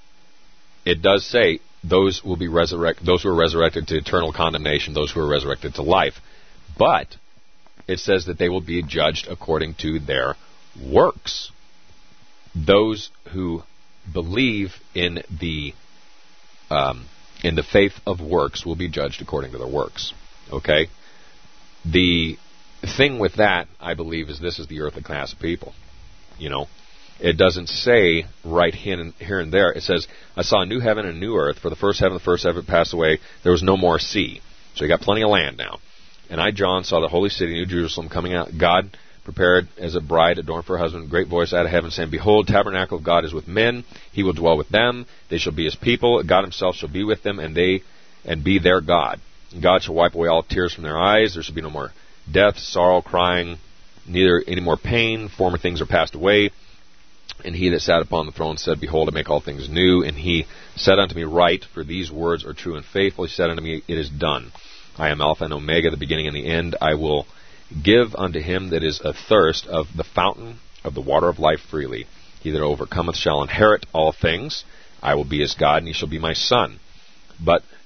it does say those will be resurrected, those who are resurrected to eternal condemnation, those who are resurrected to life. But it says that they will be judged according to their works. Those who believe in the um, in the faith of works will be judged according to their works. Okay? The thing with that, I believe, is this is the earthly class of people. You know, it doesn't say right here and, here and there. It says, I saw a new heaven and a new earth, for the first heaven and the first heaven passed away. There was no more sea. So you got plenty of land now. And I, John, saw the holy city, New Jerusalem, coming out, God prepared as a bride adorned for her husband. Great voice out of heaven saying, Behold, tabernacle of God is with men. He will dwell with them. They shall be his people. God himself shall be with them, and they and be their God. And God shall wipe away all tears from their eyes. There shall be no more death, sorrow, crying, neither any more pain. Former things are passed away. And he that sat upon the throne said, Behold, I make all things new. And he said unto me, Write, for these words are true and faithful. He said unto me, It is done. I am Alpha and Omega, the beginning and the end. I will give unto him that is athirst of the fountain of the water of life freely. He that overcometh shall inherit all things. I will be his God, and he shall be my son. But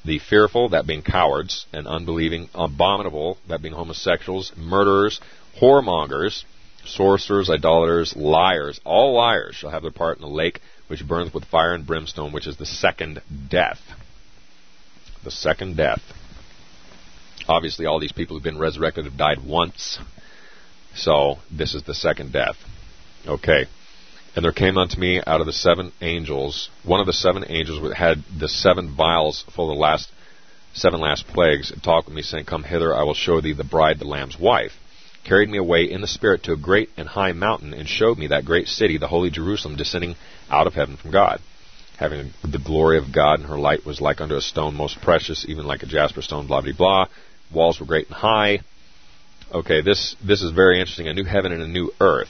the fearful, that being cowards and unbelieving, abominable, that being homosexuals, murderers, whoremongers, sorcerers, idolaters, liars. All liars shall have their part in the lake which burneth with fire and brimstone, which is the second death. The second death. Obviously, all these people who've been resurrected have died once. So, this is the second death. Okay. And there came unto me out of the seven angels, one of the seven angels had the seven vials full of the last seven last plagues, and talked with me, saying, Come hither, I will show thee the bride, the Lamb's wife. Carried me away in the Spirit to a great and high mountain, and showed me that great city, the holy Jerusalem, descending out of heaven from God, having the glory of God, and her light was like unto a stone most precious, even like a jasper stone, blah, blah, blah. Walls were great and high. Okay, this, this is very interesting. A new heaven and a new earth.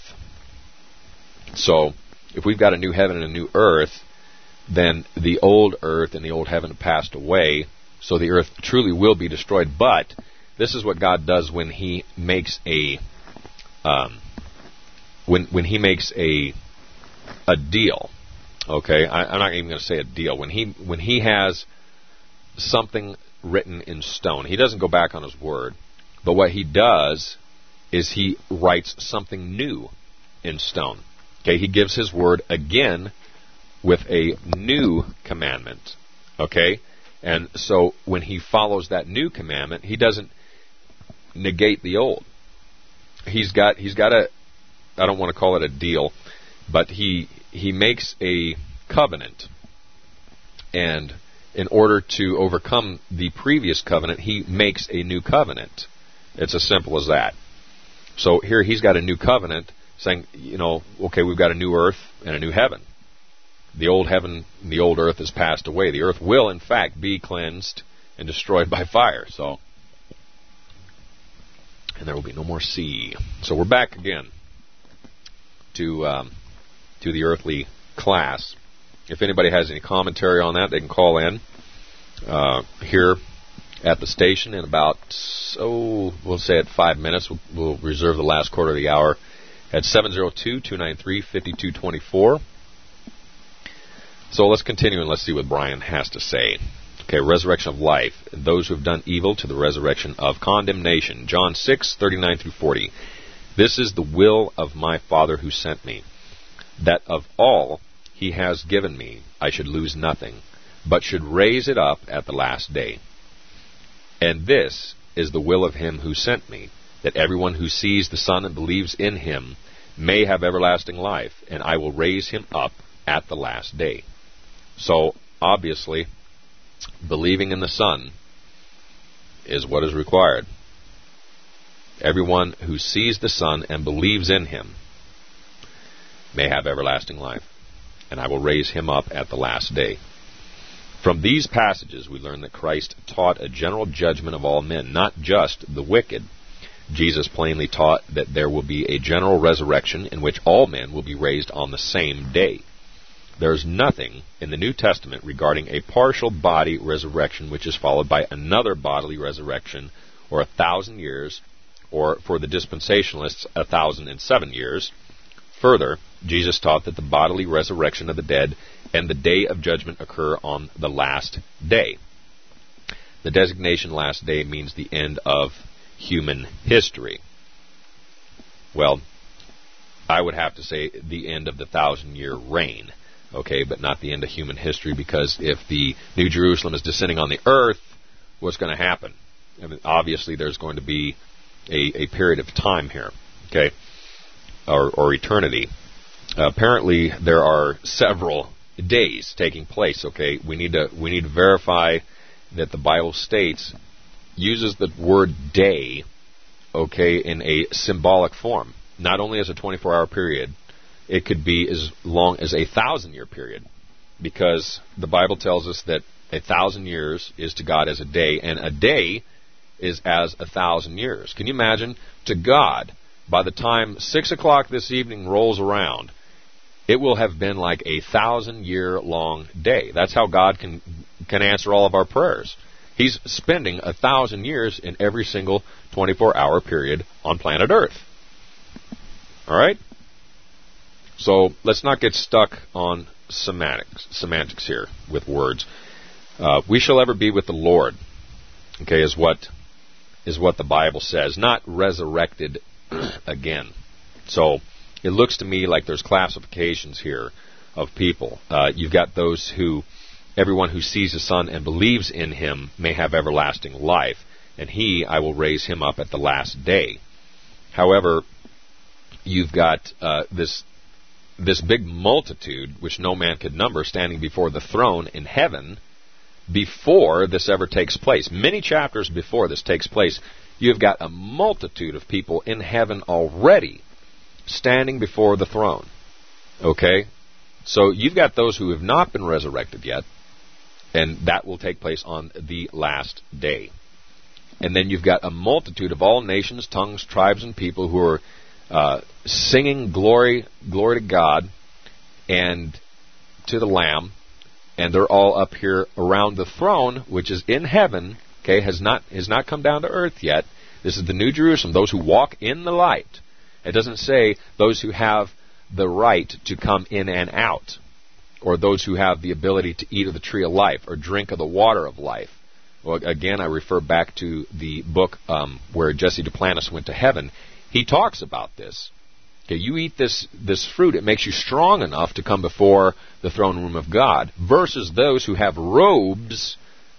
So, if we've got a new heaven and a new earth, then the old earth and the old heaven have passed away, so the earth truly will be destroyed. But this is what God does when He makes a um, when when He makes a a deal. Okay, I, I'm not even going to say a deal. When He when He has something written in stone, He doesn't go back on His word. But what He does is He writes something new in stone. Okay, He gives His word again with a new commandment. Okay, and so when He follows that new commandment, He doesn't negate the old. He's got He's got a, I don't want to call it a deal, but He He makes a covenant, and in order to overcome the previous covenant, He makes a new covenant. It's as simple as that. So here He's got a new covenant, saying, you know, okay, we've got a new earth and a new heaven. The old heaven and the old earth has passed away. The earth will, in fact, be cleansed and destroyed by fire. So, and there will be no more sea. So we're back again to um, to the earthly class. If anybody has any commentary on that, they can call in uh, here at the station in about, oh, we'll say at five minutes. We'll, we'll reserve the last quarter of the hour at seven oh two, two nine three, five two two four. So let's continue and let's see what Brian has to say. Okay, resurrection of life. Those who have done evil to the resurrection of condemnation. John six, thirty-nine through forty. This is the will of my Father who sent me, that of all He has given me I should lose nothing, but should raise it up at the last day. And this is the will of Him who sent me, that everyone who sees the Son and believes in Him may have everlasting life, and I will raise him up at the last day. So, obviously, believing in the Son is what is required. Everyone who sees the Son and believes in Him may have everlasting life, and I will raise him up at the last day. From these passages we learn that Christ taught a general judgment of all men, not just the wicked. Jesus plainly taught that there will be a general resurrection in which all men will be raised on the same day. There is nothing in the New Testament regarding a partial body resurrection which is followed by another bodily resurrection, or a thousand years, or for the dispensationalists, a thousand and seven years. Further, Jesus taught that the bodily resurrection of the dead and the day of judgment occur on the last day. The designation last day means the end of human history. Well, I would have to say the end of the thousand-year reign, okay, but not the end of human history, because if the New Jerusalem is descending on the earth, what's going to happen? I mean, obviously, there's going to be a, a period of time here, okay, or, or eternity. Uh, apparently, there are several days taking place, okay? We need to we need to verify that the Bible states uses the word day, okay, in a symbolic form. Not only as a twenty-four hour period, it could be as long as a thousand-year period, because the Bible tells us that a thousand years is to God as a day, and a day is as a thousand years. Can you imagine? To God, by the time six o'clock this evening rolls around, it will have been like a thousand-year-long day. That's how God can can answer all of our prayers. He's spending a thousand years in every single twenty-four hour period on planet Earth. All right? So let's not get stuck on semantics, semantics here with words. Uh, we shall ever be with the Lord, okay, is what is what the Bible says, not resurrected again. So it looks to me like there's classifications here of people. Uh, you've got those who, everyone who sees the Son and believes in him may have everlasting life, and he, I will raise him up at the last day. However, you've got uh, this this big multitude, which no man could number, standing before the throne in heaven before this ever takes place. Many chapters before this takes place, you've got a multitude of people in heaven already standing before the throne. Okay? So you've got those who have not been resurrected yet, and that will take place on the last day. And then you've got a multitude of all nations, tongues, tribes, and people who are uh, singing glory, glory to God and to the Lamb, and they're all up here around the throne, which is in heaven. Okay, has not has not come down to earth yet. This is the New Jerusalem, those who walk in the light. It doesn't say those who have the right to come in and out, or those who have the ability to eat of the tree of life or drink of the water of life. Well, again, I refer back to the book um, where Jesse Duplantis went to heaven. He talks about this. Okay, you eat this, this fruit, it makes you strong enough to come before the throne room of God, versus those who have robes,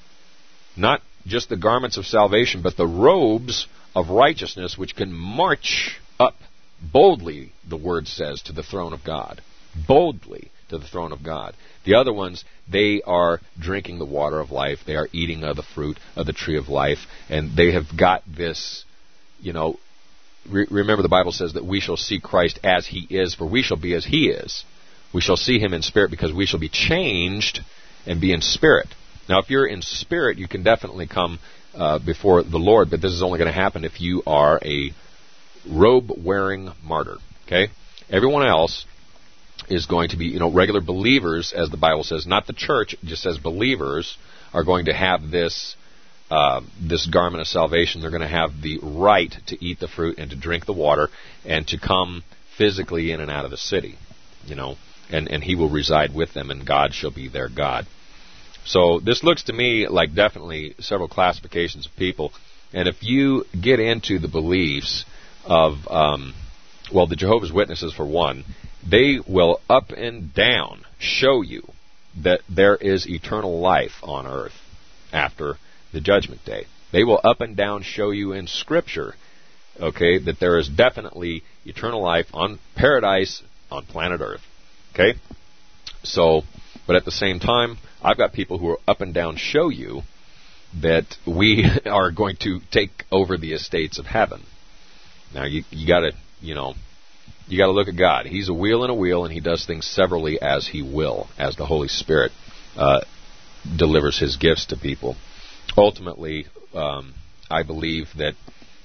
not just the garments of salvation, but the robes of righteousness, which can march up boldly, the Word says, to the throne of God. Boldly to the throne of God. The other ones, they are drinking the water of life. They are eating of the fruit of the tree of life. And they have got this, you know, re- remember the Bible says that we shall see Christ as he is, for we shall be as he is. We shall see him in spirit because we shall be changed and be in spirit. Now, if you're in spirit, you can definitely come uh, before the Lord, but this is only going to happen if you are a robe-wearing martyr. Okay? Everyone else is going to be, you know, regular believers, as the Bible says, not the church, it just says believers are going to have this uh, this garment of salvation. They're going to have the right to eat the fruit and to drink the water and to come physically in and out of the city, you know, and, and he will reside with them, and God shall be their God. So this looks to me like definitely several classifications of people. And if you get into the beliefs of, um, well, the Jehovah's Witnesses, for one, they will up and down show you that there is eternal life on earth after the judgment day. They will up and down show you in Scripture, okay, that there is definitely eternal life on paradise on planet Earth. Okay? So, but at the same time, I've got people who are up and down show you that we are going to take over the estates of heaven. Now, you you got to, you know, you got to look at God. He's a wheel in a wheel, and he does things severally as he will, as the Holy Spirit uh, delivers his gifts to people. Ultimately, um, I believe that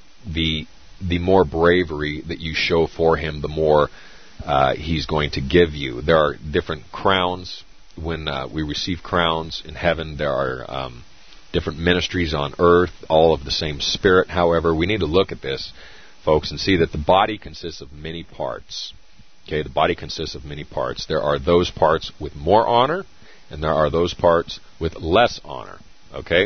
the the more bravery that you show for him, the more uh, he's going to give you. There are different crowns. When uh, we receive crowns in heaven, there are um, different ministries on earth, all of the same Spirit. However, we need to look at this, folks, and see that the body consists of many parts. Okay, the body consists of many parts. There are those parts with more honor, and there are those parts with less honor. Okay?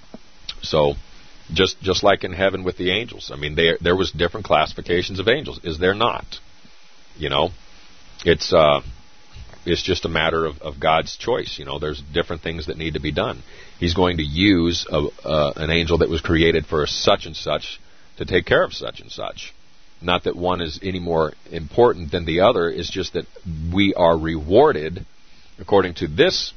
So, just just like in heaven with the angels. I mean, they, there was different classifications of angels. Is there not? You know, it's uh, it's just a matter of, of God's choice. You know, there's different things that need to be done. He's going to use a, uh, an angel that was created for such and such to take care of such and such. Not that one is any more important than the other. It's just that we are rewarded, according to this,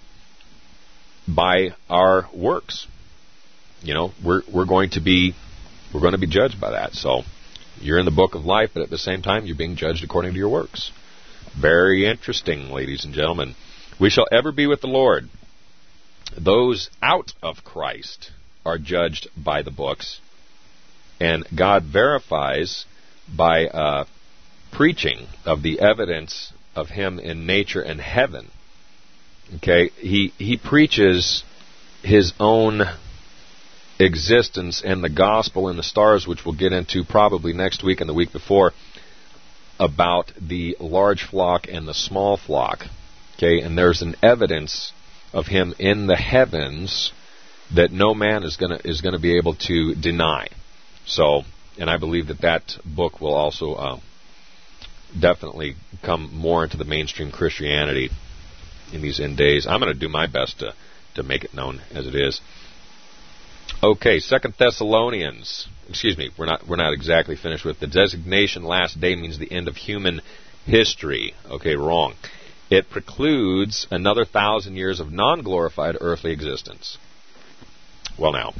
by our works. You know, we're we're going to be we're going to be judged by that. So you're in the book of life, but at the same time, you're being judged according to your works. Very interesting, ladies and gentlemen. We shall ever be with the Lord. Those out of Christ are judged by the books, and God verifies by uh, preaching of the evidence of Him in nature and heaven. Okay, He He preaches His own existence and the gospel in the stars, which we'll get into probably next week and the week before, about the large flock and the small flock. Okay, and there's an evidence of him in the heavens that no man is going to is going to be able to deny. So, and I believe that that book will also uh, definitely come more into the mainstream Christianity in these end days. I'm going to do my best to, to make it known as it is. Okay, Second Thessalonians. Excuse me, we're not we're not exactly finished with the designation. Last day means the end of human history. Okay, wrong. It precludes another thousand years of non-glorified earthly existence. Well, now,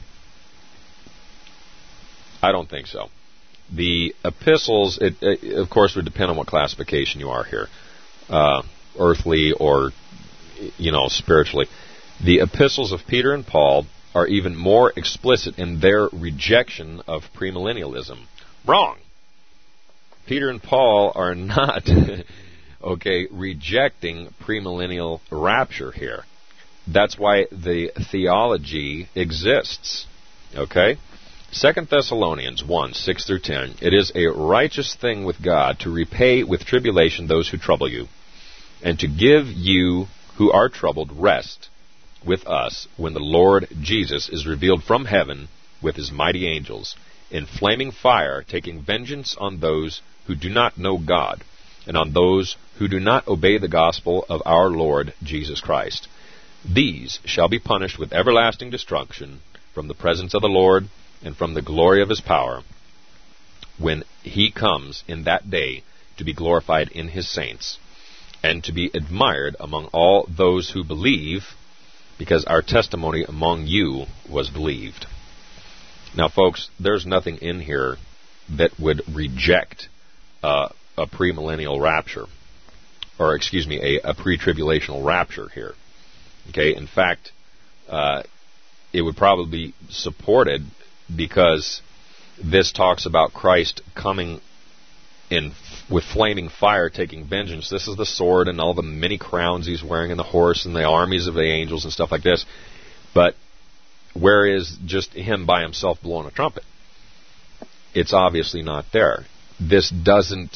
I don't think so. The epistles, it, it of course, would depend on what classification you are here, uh, earthly or, you know, spiritually. The epistles of Peter and Paul are even more explicit in their rejection of premillennialism. Wrong. Peter and Paul are not, okay, rejecting premillennial rapture here. That's why the theology exists. Okay? Second Thessalonians one, six through ten. It is a righteous thing with God to repay with tribulation those who trouble you, and to give you who are troubled rest with us when the Lord Jesus is revealed from heaven with his mighty angels, in flaming fire, taking vengeance on those who do not know God, and on those who do not obey the gospel of our Lord Jesus Christ. These shall be punished with everlasting destruction from the presence of the Lord and from the glory of his power, when he comes in that day to be glorified in his saints, and to be admired among all those who believe, because our testimony among you was believed. Now, folks, there's nothing in here that would reject uh, a premillennial rapture, or excuse me, a, a pre-tribulational rapture here. Okay, in fact, uh, it would probably be supported because this talks about Christ coming in with flaming fire, taking vengeance. This is the sword and all the many crowns he's wearing, and the horse and the armies of the angels and stuff like this. But where is just him by himself blowing a trumpet? It's obviously not there. This doesn't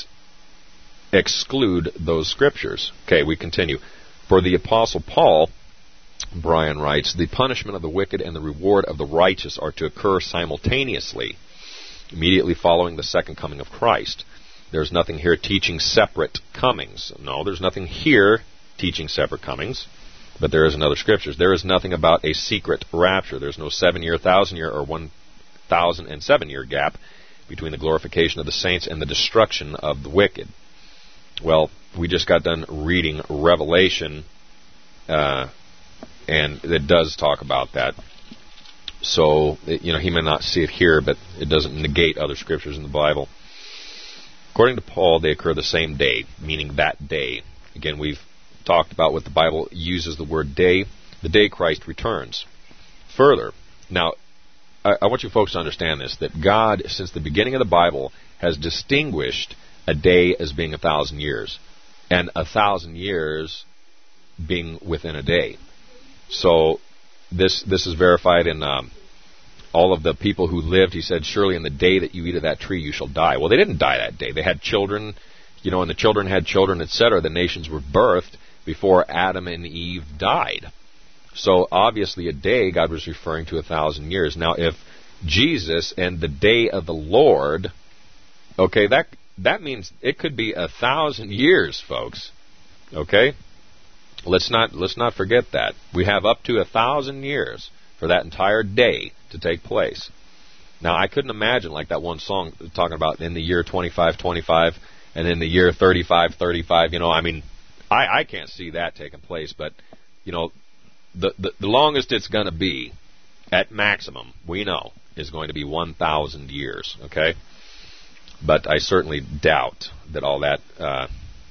exclude those scriptures. Okay, we continue. For the Apostle Paul, Brian writes, the punishment of the wicked and the reward of the righteous are to occur simultaneously, immediately following the second coming of Christ. There's nothing here teaching separate comings. No, there's nothing here teaching separate comings, but there is in other scriptures. There is nothing about a secret rapture. There's no seven-year, thousand-year, or one thousand and seven-year gap between the glorification of the saints and the destruction of the wicked. Well, we just got done reading Revelation, uh, and it does talk about that. So, you know, he may not see it here, but it doesn't negate other scriptures in the Bible. According to Paul, they occur the same day, meaning that day. Again, we've talked about what the Bible uses the word day, the day Christ returns. Further, now, I, I want you folks to understand this, that God, since the beginning of the Bible, has distinguished a day as being a thousand years, and a thousand years being within a day. So this this is verified in um, all of the people who lived. He said, surely in the day that you eat of that tree you shall die. Well, they didn't die that day. They had children, you know, and the children had children, et cetera. The nations were birthed before Adam and Eve died. So obviously a day, God was referring to a thousand years. Now, if Jesus and the day of the Lord, okay, that that means it could be a thousand years, folks. Okay? Let's not let's not forget that. We have up to a thousand years for that entire day to take place. Now, I couldn't imagine, like that one song talking about in the year twenty-five twenty-five and in the year thirty-five thirty-five, you know, I mean, I, I can't see that taking place, but, you know, the, the, the longest it's going to be, at maximum, we know, is going to be one thousand years, okay? But I certainly doubt that all that uh,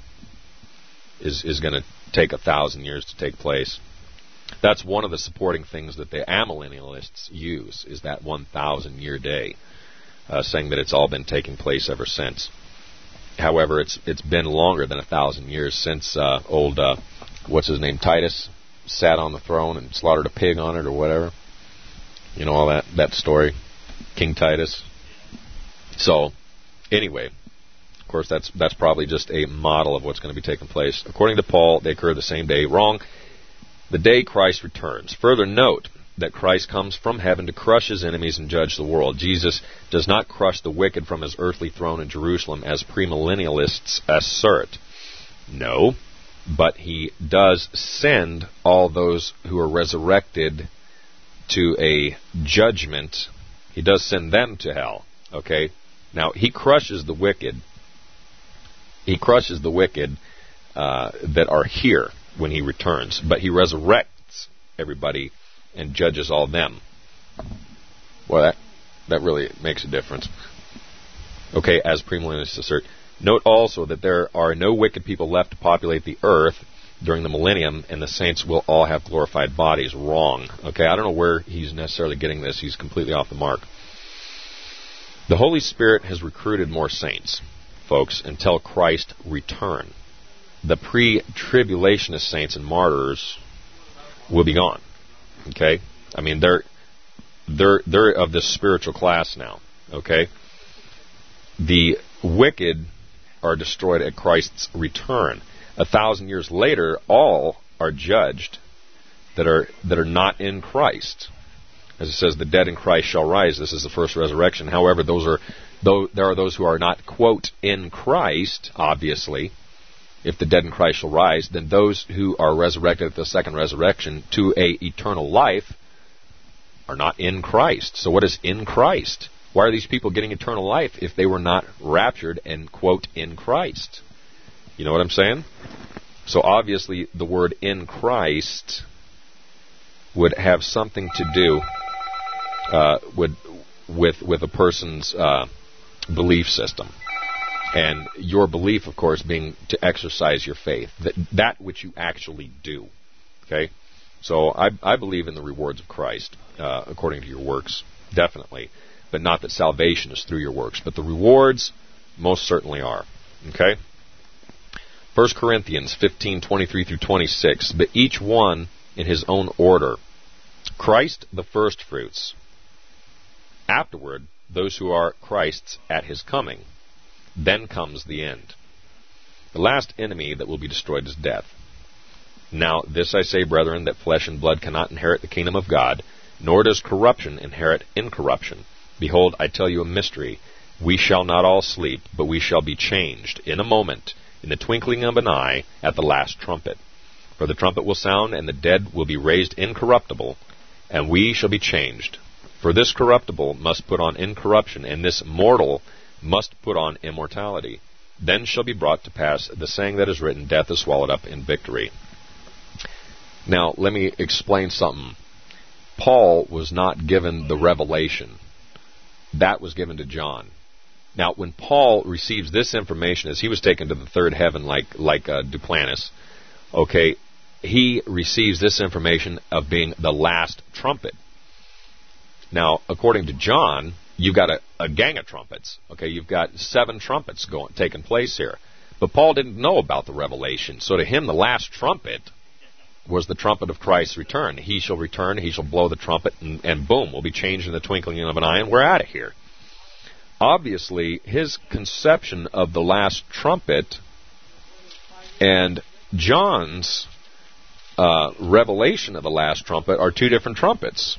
is, is going to take a thousand years to take place. That's one of the supporting things that the amillennialists use, is that one thousand year day, uh, saying that it's all been taking place ever since. However, it's it's been longer than a thousand years since uh, old, uh, what's his name, Titus, sat on the throne and slaughtered a pig on it or whatever. You know, all that, that story, King Titus. So, anyway, of course, that's that's probably just a model of what's going to be taking place. According to Paul, they occur the same day. Wrong. the day Christ returns. Further note that Christ comes from heaven to crush his enemies and judge the world. Jesus does not crush the wicked from his earthly throne in Jerusalem as premillennialists assert. No, but he does send all those who are resurrected to a judgment. He does send them to hell. Okay? Now, he crushes the wicked. He crushes the wicked uh, that are here when he returns, but he resurrects everybody and judges all them. Well, that, that really makes a difference. Okay, as premillennialists assert. Note also that there are no wicked people left to populate the earth during the millennium, and the saints will all have glorified bodies. Wrong. Okay, I don't know where he's necessarily getting this. He's completely off the mark. The Holy Spirit has recruited more saints, folks, until Christ return. The pre-tribulationist saints and martyrs will be gone. Okay? I mean, they're they're they're of this spiritual class now. Okay? The wicked are destroyed at Christ's return. A thousand years later, all are judged that are that are not in Christ. As it says, the dead in Christ shall rise. This is the first resurrection. However, those are though there are those who are not, quote, in Christ, obviously. If the dead in Christ shall rise, then those who are resurrected at the second resurrection to a eternal life are not in Christ. So what is in Christ? Why are these people getting eternal life if they were not raptured and, quote, in Christ? You know what I'm saying? So obviously the word in Christ would have something to do uh, with, with, with a person's uh, belief system. And your belief, of course, being to exercise your faith, that, that which you actually do. Okay? So I, I believe in the rewards of Christ, uh, according to your works, definitely. But not that salvation is through your works. But the rewards most certainly are. Okay? First Corinthians fifteen, twenty-three through twenty-six. But each one in his own order. Christ the first fruits. Afterward, those who are Christ's at his coming. Then comes the end. The last enemy that will be destroyed is death. Now, this I say, brethren, that flesh and blood cannot inherit the kingdom of God, nor does corruption inherit incorruption. Behold, I tell you a mystery. We shall not all sleep, but we shall be changed in a moment, in the twinkling of an eye, at the last trumpet. For the trumpet will sound, and the dead will be raised incorruptible, and we shall be changed. For this corruptible must put on incorruption, and this mortal must put on immortality. Then shall be brought to pass the saying that is written, death is swallowed up in victory. Now, let me explain something. Paul was not given the revelation. That was given to John. Now, when Paul receives this information, as he was taken to the third heaven like, like uh, Duplantis, okay, he receives this information of being the last trumpet. Now, according to John, you've got a, a gang of trumpets. Okay, you've got seven trumpets going taking place here. But Paul didn't know about the revelation. So to him, the last trumpet was the trumpet of Christ's return. He shall return, he shall blow the trumpet, and, and boom, we'll be changed in the twinkling of an eye, and we're out of here. Obviously, his conception of the last trumpet and John's uh, revelation of the last trumpet are two different trumpets.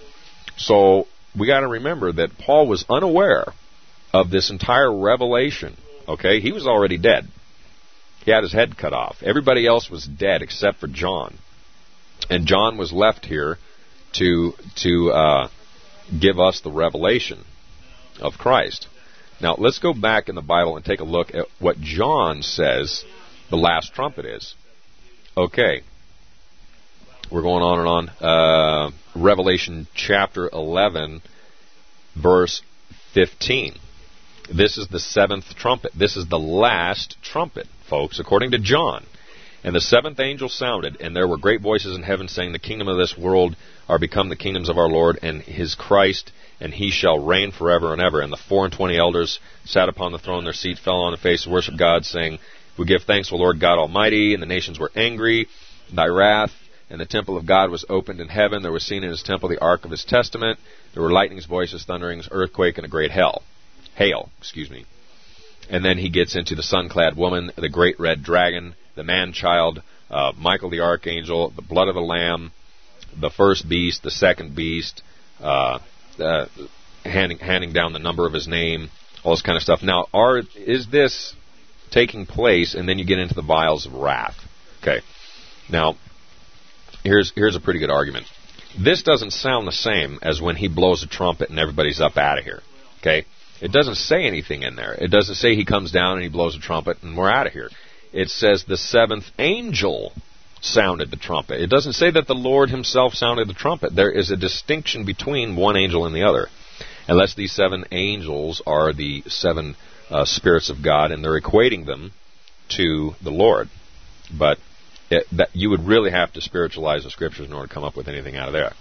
So we got to remember that Paul was unaware of this entire revelation. Okay, he was already dead. He had his head cut off. Everybody else was dead except for John, and John was left here to to uh, give us the revelation of Christ. Now let's go back in the Bible and take a look at what John says the last trumpet is. Okay, we're going on and on. Uh, Revelation chapter eleven, verse fifteen. This is the seventh trumpet. This is the last trumpet, folks, according to John. And the seventh angel sounded, and there were great voices in heaven saying, the kingdom of this world are become the kingdoms of our Lord and his Christ, and he shall reign forever and ever. And the four and twenty elders sat upon the throne, their seats fell on the face, and worship God, saying, we give thanks to the Lord God Almighty, and the nations were angry, thy wrath, and the temple of God was opened in heaven. There was seen in his temple the ark of his testament. There were lightnings, voices, thunderings, earthquake, and a great hell. Hail, excuse me. And then he gets into the sun-clad woman, the great red dragon, the man-child, uh, Michael the archangel, the blood of the Lamb, the first beast, the second beast, uh, uh, handing handing down the number of his name, all this kind of stuff. Now, are is this taking place? And then you get into the vials of wrath. Okay. Now, here's here's a pretty good argument. This doesn't sound the same as when he blows a trumpet and everybody's up out of here. Okay? It doesn't say anything in there. It doesn't say he comes down and he blows a trumpet and we're out of here. It says the seventh angel sounded the trumpet. It doesn't say that the Lord himself sounded the trumpet. There is a distinction between one angel and the other. Unless these seven angels are the seven uh, spirits of God and they're equating them to the Lord. But It, that you would really have to spiritualize the Scriptures in order to come up with anything out of there.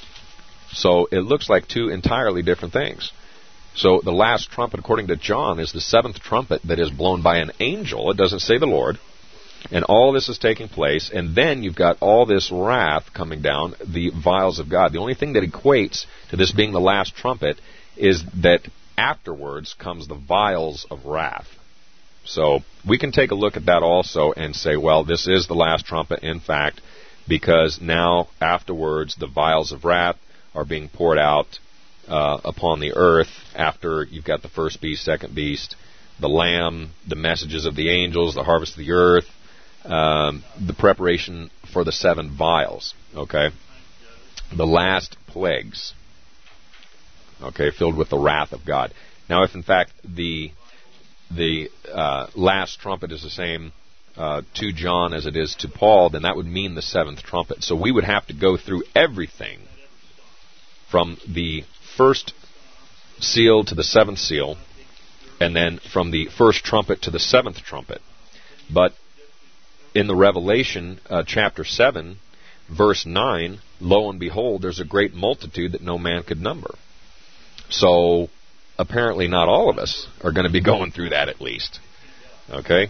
So it looks like two entirely different things. So the last trumpet, according to John, is the seventh trumpet that is blown by an angel. It doesn't say the Lord. And all this is taking place. And then you've got all this wrath coming down, the vials of God. The only thing that equates to this being the last trumpet is that afterwards comes the vials of wrath. So we can take a look at that also and say, well, this is the last trumpet, in fact, because now afterwards the vials of wrath are being poured out uh, upon the earth after you've got the first beast, second beast, the Lamb, the messages of the angels, the harvest of the earth, um, the preparation for the seven vials, okay? The last plagues, okay, filled with the wrath of God. Now, if in fact the the uh, last trumpet is the same uh, to John as it is to Paul, then that would mean the seventh trumpet. So we would have to go through everything from the first seal to the seventh seal, and then from the first trumpet to the seventh trumpet. But in the Revelation uh, chapter seven, verse nine, lo and behold, there's a great multitude that no man could number. So apparently not all of us are going to be going through that at least. Okay?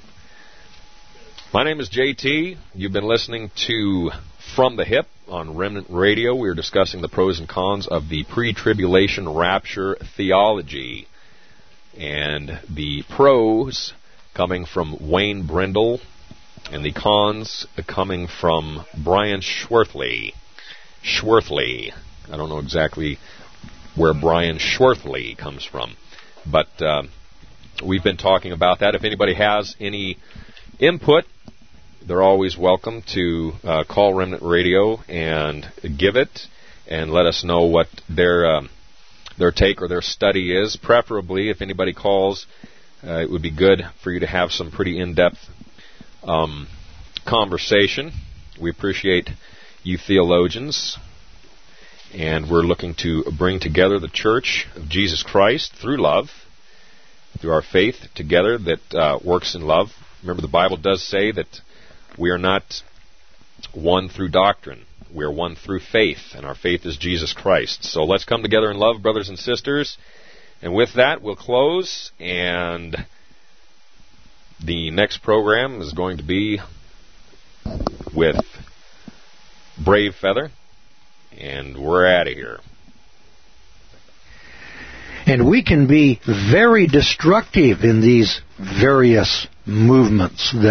My name is J T. You've been listening to From the Hip on Remnant Radio. We're discussing the pros and cons of the pre-tribulation rapture theology. And the pros coming from Wayne Brindle, and the cons coming from Brian Schwerthley. Schwerthley. I don't know exactly where Brian Schwerthley comes from. But uh, we've been talking about that. If anybody has any input, they're always welcome to uh, call Remnant Radio and give it, and let us know what their um, their take or their study is. Preferably, if anybody calls, uh, it would be good for you to have some pretty in-depth um, conversation. We appreciate you theologians. And we're looking to bring together the Church of Jesus Christ through love, through our faith together that uh, works in love. Remember, the Bible does say that we are not one through doctrine. We are one through faith, and our faith is Jesus Christ. So let's come together in love, brothers and sisters. And with that, we'll close. And the next program is going to be with Brave Feather. And we're out of here. And we can be very destructive in these various movements that